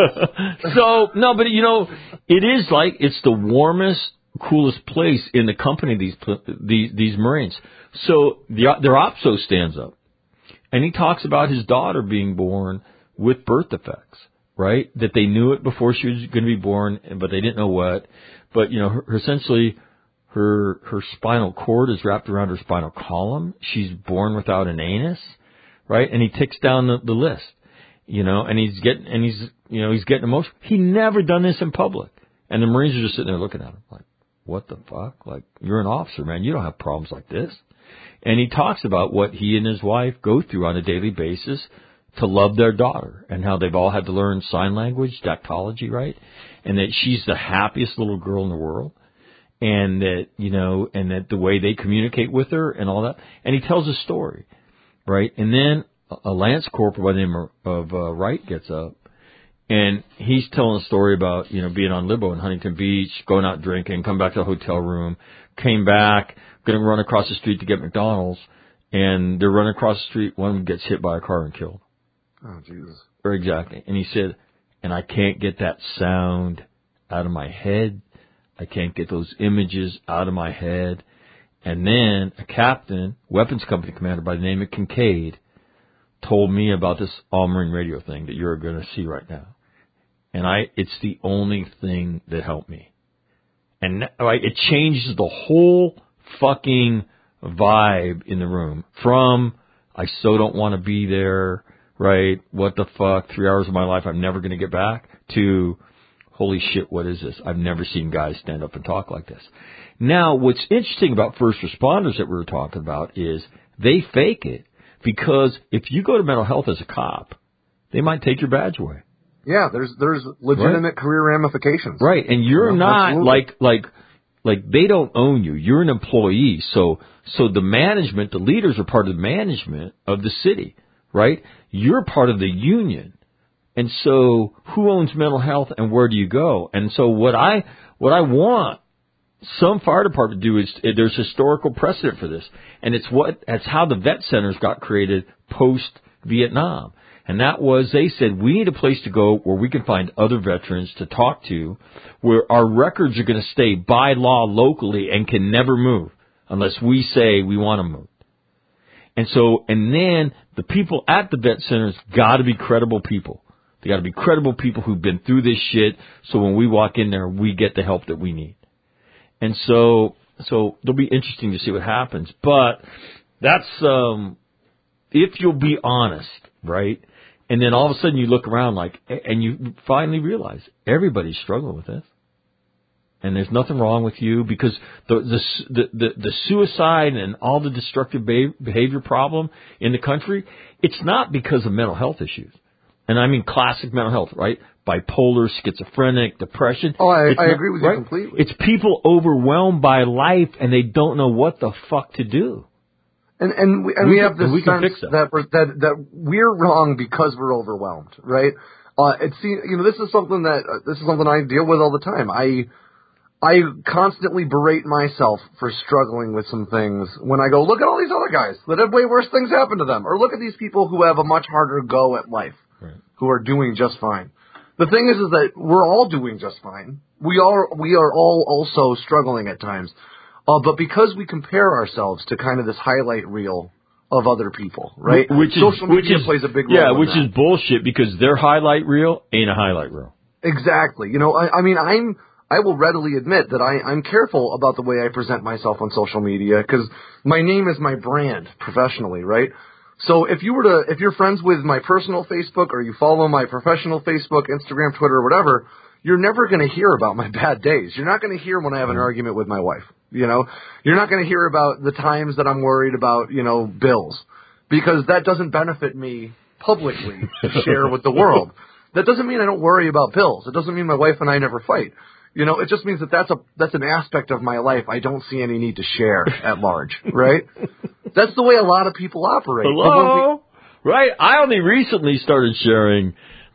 So, no, but it is like, it's the warmest, coolest place in the company, these Marines. So their OPSO stands up. And he talks about his daughter being born with birth defects, right? That they knew it before she was going to be born, but they didn't know what. But, essentially her spinal cord is wrapped around her spinal column. She's born without an anus, right? And he ticks down the list, and he's getting emotional. He never done this in public. And the Marines are just sitting there looking at him like, "What the fuck? Like, you're an officer, man. You don't have problems like this." And he talks about what he and his wife go through on a daily basis to love their daughter, and how they've all had to learn sign language, dactylogy, right? And that she's the happiest little girl in the world, and that, and that the way they communicate with her and all that. And he tells a story, right? And then a Lance Corporal by the name of Wright gets up, and he's telling a story about, being on Libo in Huntington Beach, going out drinking, come back to the hotel room, came back, going to run across the street to get McDonald's, and they're running across the street. One of them gets hit by a car and killed. Oh, Jesus. Or exactly. And he said, "And I can't get that sound out of my head. I can't get those images out of my head." And then a captain, weapons company commander by the name of Kincaid, told me about this all-marine radio thing that you're going to see right now. And it's the only thing that helped me. And it changes the whole fucking vibe in the room from, "I so don't want to be there," right? "What the fuck? 3 hours of my life I'm never going to get back," to, "Holy shit, what is this? I've never seen guys stand up and talk like this." Now, what's interesting about first responders that we were talking about is they fake it, because if you go to mental health as a cop, they might take your badge away. Yeah, there's legitimate career ramifications. Right, and you're not absolutely. like they don't own you. You're an employee. So the management, the leaders are part of the management of the city, right? You're part of the union. And so who owns mental health and where do you go? And so what I want some fire department to do is there's historical precedent for this. And it's how the vet centers got created post Vietnam. And that was, they said, we need a place to go where we can find other veterans to talk to, where our records are going to stay by law locally and can never move unless we say we want to move. And then the people at the vet centers got to be credible people. They got to be credible people who've been through this shit, so when we walk in there, we get the help that we need. And so it'll be interesting to see what happens. But that's, if you'll be honest, right? And then all of a sudden you look around and you finally realize everybody's struggling with this. And there's nothing wrong with you because the suicide and all the destructive behavior problem in the country, it's not because of mental health issues. And I mean classic mental health, right? Bipolar, schizophrenic, depression. Oh, I agree with you completely. It's people overwhelmed by life and they don't know what the fuck to do. And we have this sense that we're wrong because we're overwhelmed, right? This is something I deal with all the time. I constantly berate myself for struggling with some things when I go, look at all these other guys that have way worse things happen to them, or look at these people who have a much harder go at life, right, who are doing just fine. The thing is that we're all doing just fine. We are all also struggling at times. But because we compare ourselves to kind of this highlight reel of other people, right? Social media plays a big role. Yeah, which is bullshit because their highlight reel ain't a highlight reel. Exactly. I will readily admit that I'm careful about the way I present myself on social media because my name is my brand professionally, right? So if you're friends with my personal Facebook or you follow my professional Facebook, Instagram, Twitter, or whatever, you're never going to hear about my bad days. You're not going to hear when I have an argument with my wife. You're not going to hear about the times that I'm worried about, bills, because that doesn't benefit me publicly to share with the world. That doesn't mean I don't worry about bills. It doesn't mean my wife and I never fight. It just means that's an aspect of my life I don't see any need to share at large, right? That's the way a lot of people operate. Hello? Right? I only recently started sharing,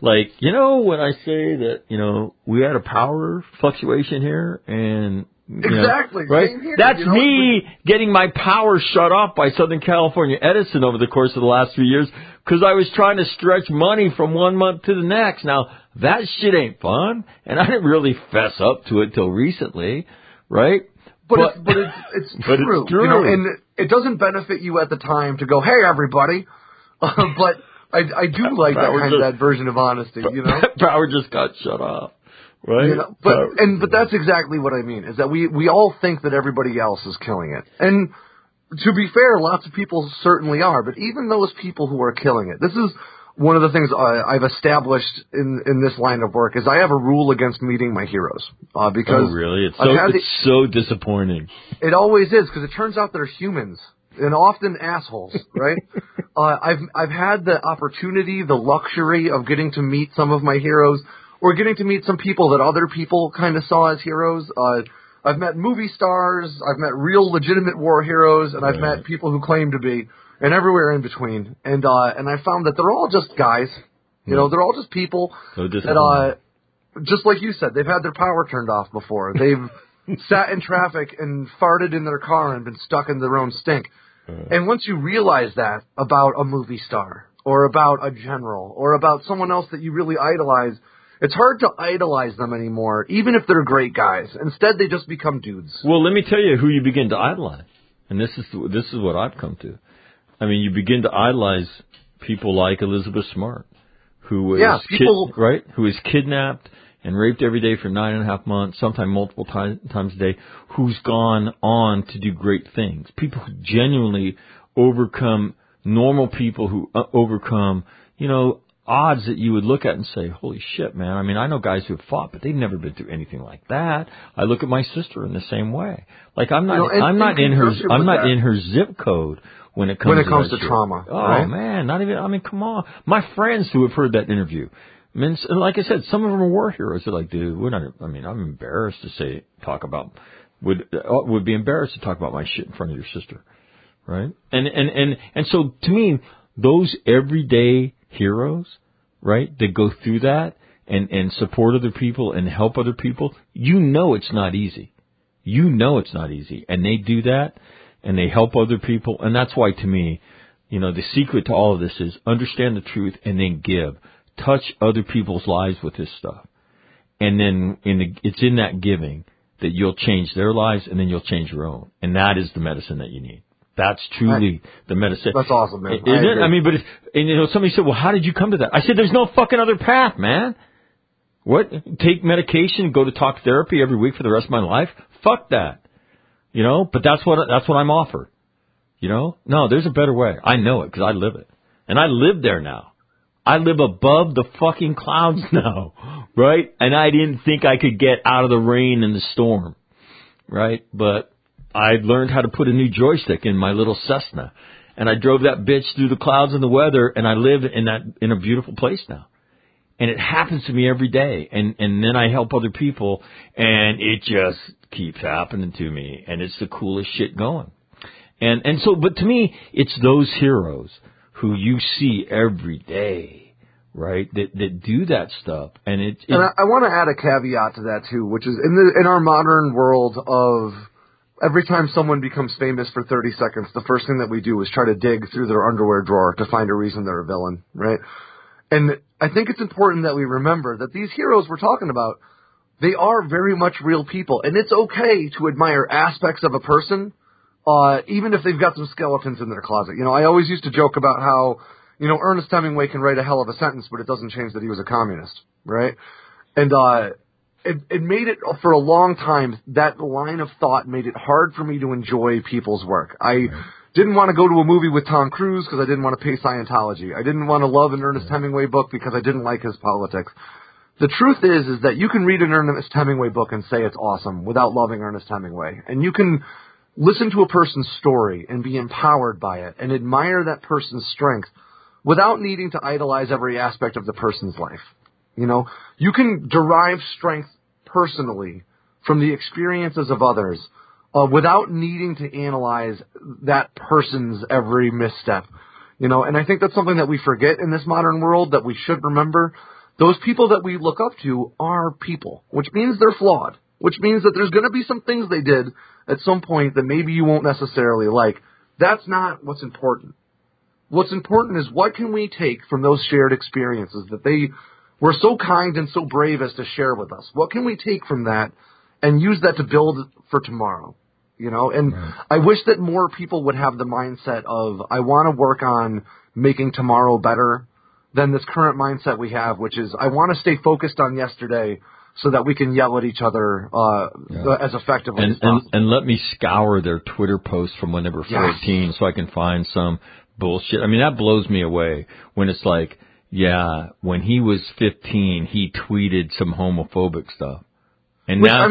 when I say that, we had a power fluctuation here and... Exactly. Right? Same here, That's me getting my power shut off by Southern California Edison over the course of the last 3 years because I was trying to stretch money from 1 month to the next. Now, that shit ain't fun, and I didn't really fess up to it till recently, right? But it's true. It's true. And it doesn't benefit you at the time to go, hey, everybody. But I do like that version of honesty, Power just got shut off. Right. But that's exactly what I mean, is that we all think that everybody else is killing it. And to be fair, lots of people certainly are, but even those people who are killing it, this is one of the things I've established in this line of work, is I have a rule against meeting my heroes. Because really? It's so disappointing. It always is, because it turns out they're humans. And often assholes, right? I've had the opportunity, the luxury of getting to meet some of my heroes, or getting to meet some people that other people kind of saw as heroes. I've met movie stars, I've met real legitimate war heroes, and I've met people who claim to be, and everywhere in between. And I found that they're all just guys. They're all just people that, just like you said, they've had their power turned off before. They've sat in traffic and farted in their car and been stuck in their own stink. And once you realize that about a movie star, or about a general, or about someone else that you really idolize, it's hard to idolize them anymore, even if they're great guys. Instead, they just become dudes. Well, let me tell you who you begin to idolize. And this is what I've come to. I mean, you begin to idolize people like Elizabeth Smart, who was who was kidnapped and raped every day for 9.5 months, sometimes multiple times a day, who's gone on to do great things. People who genuinely overcome, normal people who overcome, odds that you would look at and say, holy shit, man. I mean, I know guys who have fought, but they've never been through anything like that. I look at my sister in the same way. Like, I'm not in her zip code when it comes to trauma. Oh, right? man, not even, I mean, come on. My friends who have heard that interview, I mean, like I said, some of them are war heroes. They're like, dude, we're not. I mean, I'm embarrassed to would be embarrassed to talk about my shit in front of your sister, right? And so to me, those everyday heroes, right, that go through that and support other people and help other people, it's not easy. It's not easy, and they do that and they help other people, and that's why to me, the secret to all of this is understand the truth and then give. Touch other people's lives with this stuff. And then it's in that giving that you'll change their lives and then you'll change your own. And that is the medicine that you need. That's truly the medicine. That's awesome, man. Isn't it? I mean, but somebody said, well, how did you come to that? I said, there's no fucking other path, man. What? Take medication, go to talk therapy every week for the rest of my life? Fuck that. But that's what I'm offered. No, there's a better way. I know it because I live it. And I live there now. I live above the fucking clouds now, right? And I didn't think I could get out of the rain and the storm, right? But I learned how to put a new joystick in my little Cessna. And I drove that bitch through the clouds and the weather, and I live in a beautiful place now. And it happens to me every day. And then I help other people, and it just keeps happening to me. And it's the coolest shit going. And so, but to me, it's those heroes who you see every day, right? That do that stuff, and and I want to add a caveat to that too, which is in our modern world of every time someone becomes famous for 30 seconds, the first thing that we do is try to dig through their underwear drawer to find a reason they're a villain, right? And I think it's important that we remember that these heroes we're talking about, they are very much real people, and it's okay to admire aspects of a person. Even if they've got some skeletons in their closet. I always used to joke about how, Ernest Hemingway can write a hell of a sentence, but it doesn't change that he was a communist, right? And it made it, for a long time, that line of thought made it hard for me to enjoy people's work. I didn't want to go to a movie with Tom Cruise because I didn't want to pay Scientology. I didn't want to love an Ernest Hemingway book because I didn't like his politics. The truth is that you can read an Ernest Hemingway book and say it's awesome without loving Ernest Hemingway. And you can listen to a person's story and be empowered by it and admire that person's strength without needing to idolize every aspect of the person's life. You can derive strength personally from the experiences of others without needing to analyze that person's every misstep. And I think that's something that we forget in this modern world that we should remember. Those people that we look up to are people, which means they're flawed, which means that there's going to be some things they did at some point that maybe you won't necessarily like. That's not what's important. What's important is what can we take from those shared experiences that they were so kind and so brave as to share with us? What can we take from that and use that to build for tomorrow? And I wish that more people would have the mindset of, I want to work on making tomorrow better than this current mindset we have, which is, I want to stay focused on yesterday so that we can yell at each other as effectively as possible. And let me scour their Twitter posts from when they were 14 so I can find some bullshit. I mean, that blows me away when it's like, when he was 15, he tweeted some homophobic stuff. And now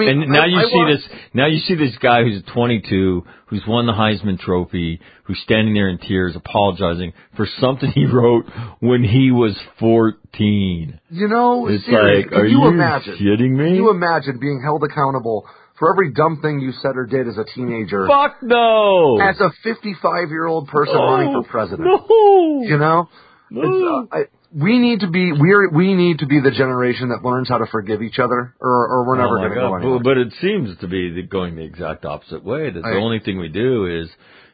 you see this guy who's 22, who's won the Heisman Trophy, who's standing there in tears apologizing for something he wrote when he was 14. It's like, are you kidding me? Can you imagine being held accountable for every dumb thing you said or did as a teenager? Fuck no! As a 55-year-old person running for president. No! No. We need to be the generation that learns how to forgive each other, or we're never going to go anywhere. But it seems to be going the exact opposite way. That the only thing we do is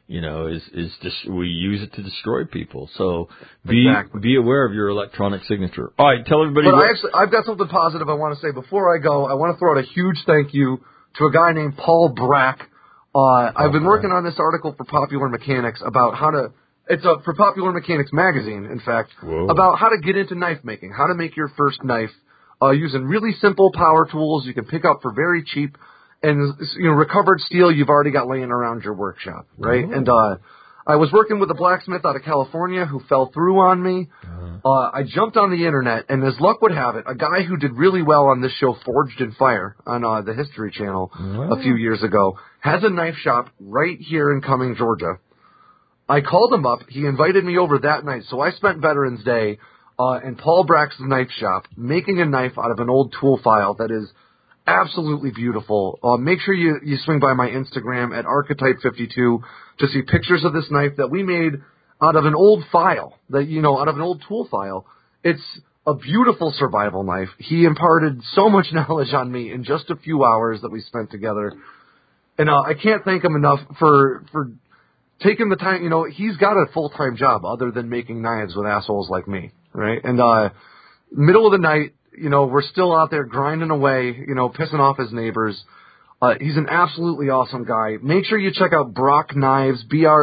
we use it to destroy people. So be aware of your electronic signature. All right, tell everybody. But I've got something positive I want to say before I go. I want to throw out a huge thank you to a guy named Paul Brack. I've been working on this article for Popular Mechanics about how to. It's for Popular Mechanics magazine, in fact, about how to get into knife making, how to make your first knife using really simple power tools you can pick up for very cheap, and recovered steel you've already got laying around your workshop, right? And I was working with a blacksmith out of California who fell through on me. I jumped on the internet, and as luck would have it, a guy who did really well on this show, Forged in Fire, on the History Channel a few years ago, has a knife shop right here in Cumming, Georgia. I called him up. He invited me over that night. So I spent Veterans Day and Paul Braxton's Knife Shop, making a knife out of an old tool file that is absolutely beautiful. Make sure you swing by my Instagram at Archetype52 to see pictures of this knife that we made out of an old file, out of an old tool file. It's a beautiful survival knife. He imparted so much knowledge on me in just a few hours that we spent together. And I can't thank him enough for taking the time. He's got a full-time job other than making knives with assholes like me, right? And middle of the night, we're still out there grinding away, pissing off his neighbors. He's an absolutely awesome guy. Make sure you check out Brock Knives,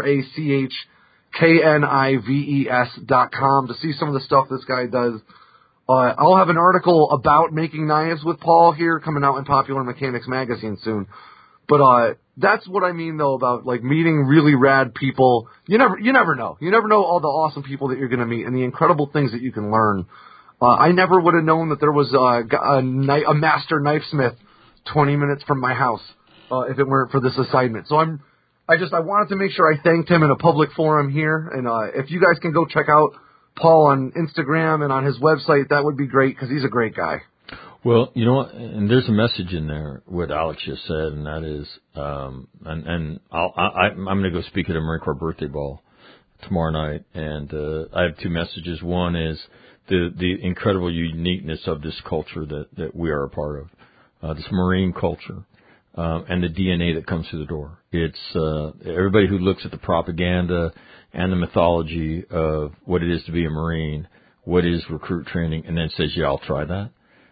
BRACHKNIVES.com to see some of the stuff this guy does. I'll have an article about making knives with Paul here coming out in Popular Mechanics magazine soon. But that's what I mean though about like meeting really rad people. You never know. You never know all the awesome people that you're going to meet and the incredible things that you can learn. I never would have known that there was a master knifesmith 20 minutes from my house if it weren't for this assignment. So I wanted to make sure I thanked him in a public forum here. And if you guys can go check out Paul on Instagram and on his website, that would be great because he's a great guy. Well, you know what? And there's a message in there, what Alex just said, and that is, I'm going to go speak at a Marine Corps birthday ball tomorrow night, and I have two messages. One is the incredible uniqueness of this culture that we are a part of, this Marine culture, and the DNA that comes through the door. It's everybody who looks at the propaganda and the mythology of what it is to be a Marine, what is recruit training, and then says, yeah, I'll try that.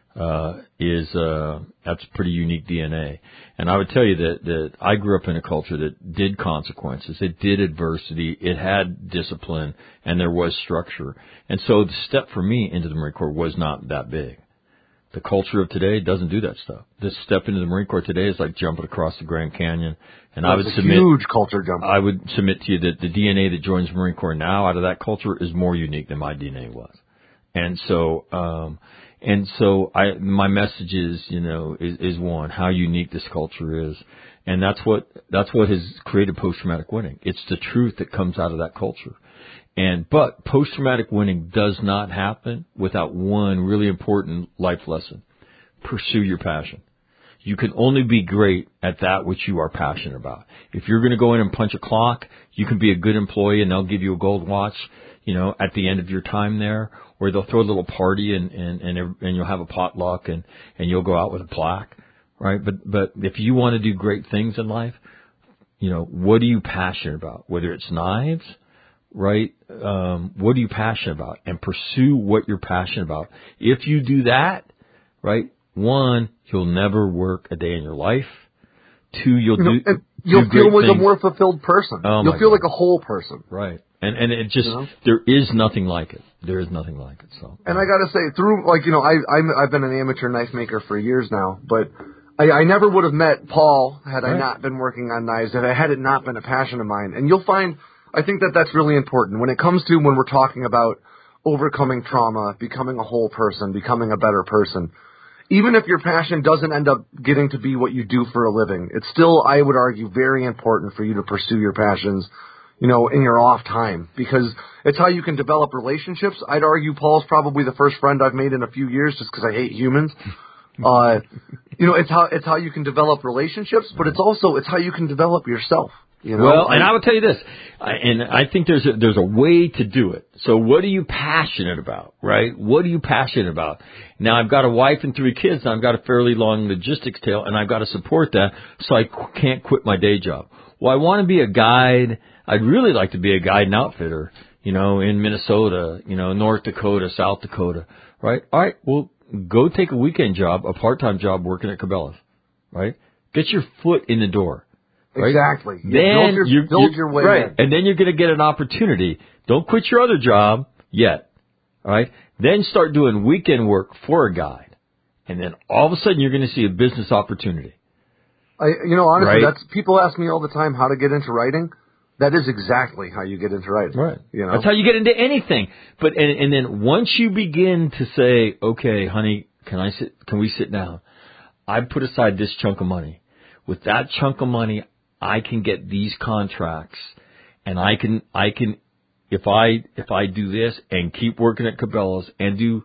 That's pretty unique DNA. And I would tell you that I grew up in a culture that did consequences. It did adversity. It had discipline and there was structure. And so the step for me into the Marine Corps was not that big. The culture of today doesn't do that stuff. This step into the Marine Corps today is like jumping across the Grand Canyon. And I would submit, huge culture jump. I would submit to you that the DNA that joins the Marine Corps now out of that culture is more unique than my DNA was. And so, my message is, is one, how unique this culture is. And that's what has created post-traumatic winning. It's the truth that comes out of that culture. But post-traumatic winning does not happen without one really important life lesson. Pursue your passion. You can only be great at that which you are passionate about. If you're going to go in and punch a clock, you can be a good employee and they'll give you a gold watch, at the end of your time there, or they'll throw a little party and you'll have a potluck and you'll go out with a plaque, right? But if you want to do great things in life, what are you passionate about? Whether it's knives, right? What are you passionate about? And pursue what you're passionate about. If you do that, right? One, you'll never work a day in your life. Two, you'll feel like a more fulfilled person. You'll feel like a whole person. Right. And it just, there is nothing like it. There is nothing like it. So. And I gotta say, I've been an amateur knife maker for years now, but I never would have met Paul had I not been working on knives, had it not been a passion of mine. And you'll find, I think that's really important when it comes to when we're talking about overcoming trauma, becoming a whole person, becoming a better person. Even if your passion doesn't end up getting to be what you do for a living, it's still, I would argue, very important for you to pursue your passions, in your off time, because it's how you can develop relationships. I'd argue Paul's probably the first friend I've made in a few years just because I hate humans. It's how you can develop relationships, but it's how you can develop yourself. Well, and I would tell you this, and I think there's a way to do it. So what are you passionate about, right? What are you passionate about? Now, I've got a wife and 3 kids, and I've got a fairly long logistics tail, and I've got to support that, so I can't quit my day job. Well, I want to be a guide. I'd really like to be a guide and outfitter, in Minnesota, North Dakota, South Dakota, right? All right, well, go take a weekend job, a part-time job working at Cabela's, right? Get your foot in the door. Right? Exactly. Then build your way right. in. And then you're going to get an opportunity. Don't quit your other job yet. All right? Then start doing weekend work for a guide. And then all of a sudden you're going to see a business opportunity. Honestly, right? that's, people ask me all the time how to get into writing. That is exactly how you get into writing. Right. That's how you get into anything. But, and then once you begin to say, okay, honey, can we sit down? I put aside this chunk of money. With that chunk of money, I can get these contracts and I can if I do this and keep working at Cabela's and do,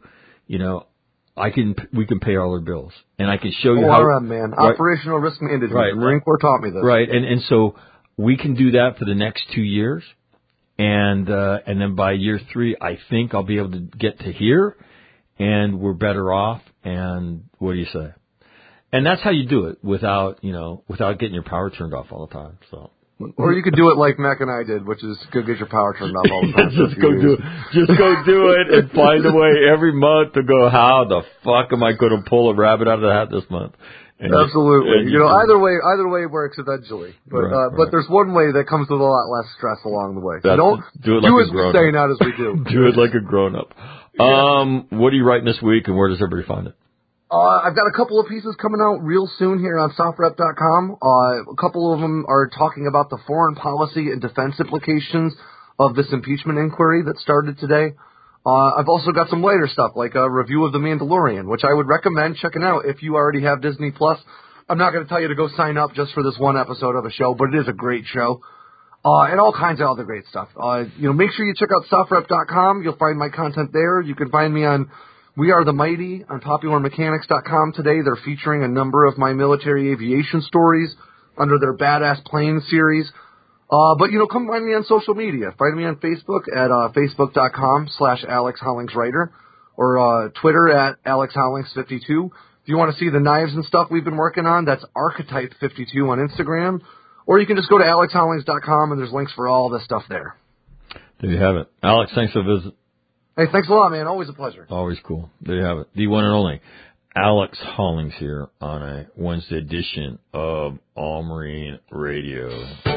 we can pay all our bills, and I can show you how. ORM, man, right, operational risk management. Right, the Marine Corps taught me this. Right, and so we can do that for the next 2 years, and then by year 3, I think I'll be able to get to here, and we're better off. And what do you say? And that's how you do it without getting your power turned off all the time. So. Or you could do it like Mac and I did, which is go get your power turned off all the time. Just go do it and find a way every month to go, how the fuck am I going to pull a rabbit out of the hat this month? And absolutely. Either way works eventually. But but there's one way that comes with a lot less stress along the way. So don't do it like do as we say, not as we do. Do it like a grown up. What are you writing this week, and where does everybody find it? I've got a couple of pieces coming out real soon here on SoftRep.com. A couple of them are talking about the foreign policy and defense implications of this impeachment inquiry that started today. I've also got some later stuff, like a review of The Mandalorian, which I would recommend checking out if you already have Disney+. I'm not going to tell you to go sign up just for this one episode of a show, but it is a great show. And all kinds of other great stuff. Make sure you check out SoftRep.com. You'll find my content there. You can find me on We Are the Mighty on PopularMechanics.com today. They're featuring a number of my military aviation stories under their Badass Plane series. But come find me on social media. Find me on Facebook at Facebook.com/AlexHollingsWriter or Twitter at AlexHollings52. If you want to see the knives and stuff we've been working on, that's Archetype52 on Instagram. Or you can just go to AlexHollings.com and there's links for all this stuff there. There you have it. Alex, thanks for the visit. Hey, thanks a lot, man. Always a pleasure. Always cool. There you have it. The one and only Alex Hollings here on a Wednesday edition of All Marine Radio.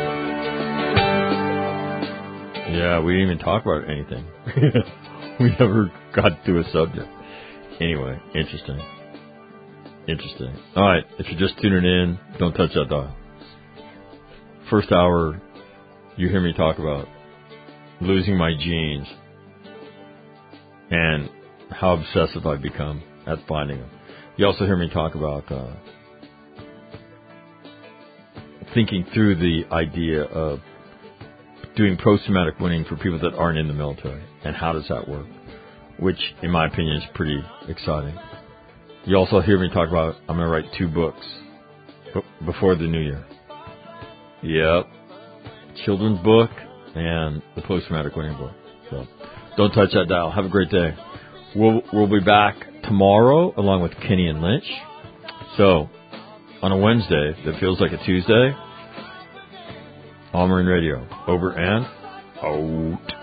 Yeah, we didn't even talk about anything. We never got to a subject. Anyway, interesting. All right, if you're just tuning in, don't touch that dial. First hour, you hear me talk about losing my jeans and how obsessive I've become at finding them. You also hear me talk about thinking through the idea of doing post-traumatic winning for people that aren't in the military, and how does that work, which, in my opinion, is pretty exciting. You also hear me talk about I'm going to write 2 books before the new year. Yep. Children's book and the post-traumatic winning book. So don't touch that dial. Have a great day. We'll be back tomorrow along with Kenny and Lynch. So on a Wednesday that feels like a Tuesday, All Marine Radio. Over and out.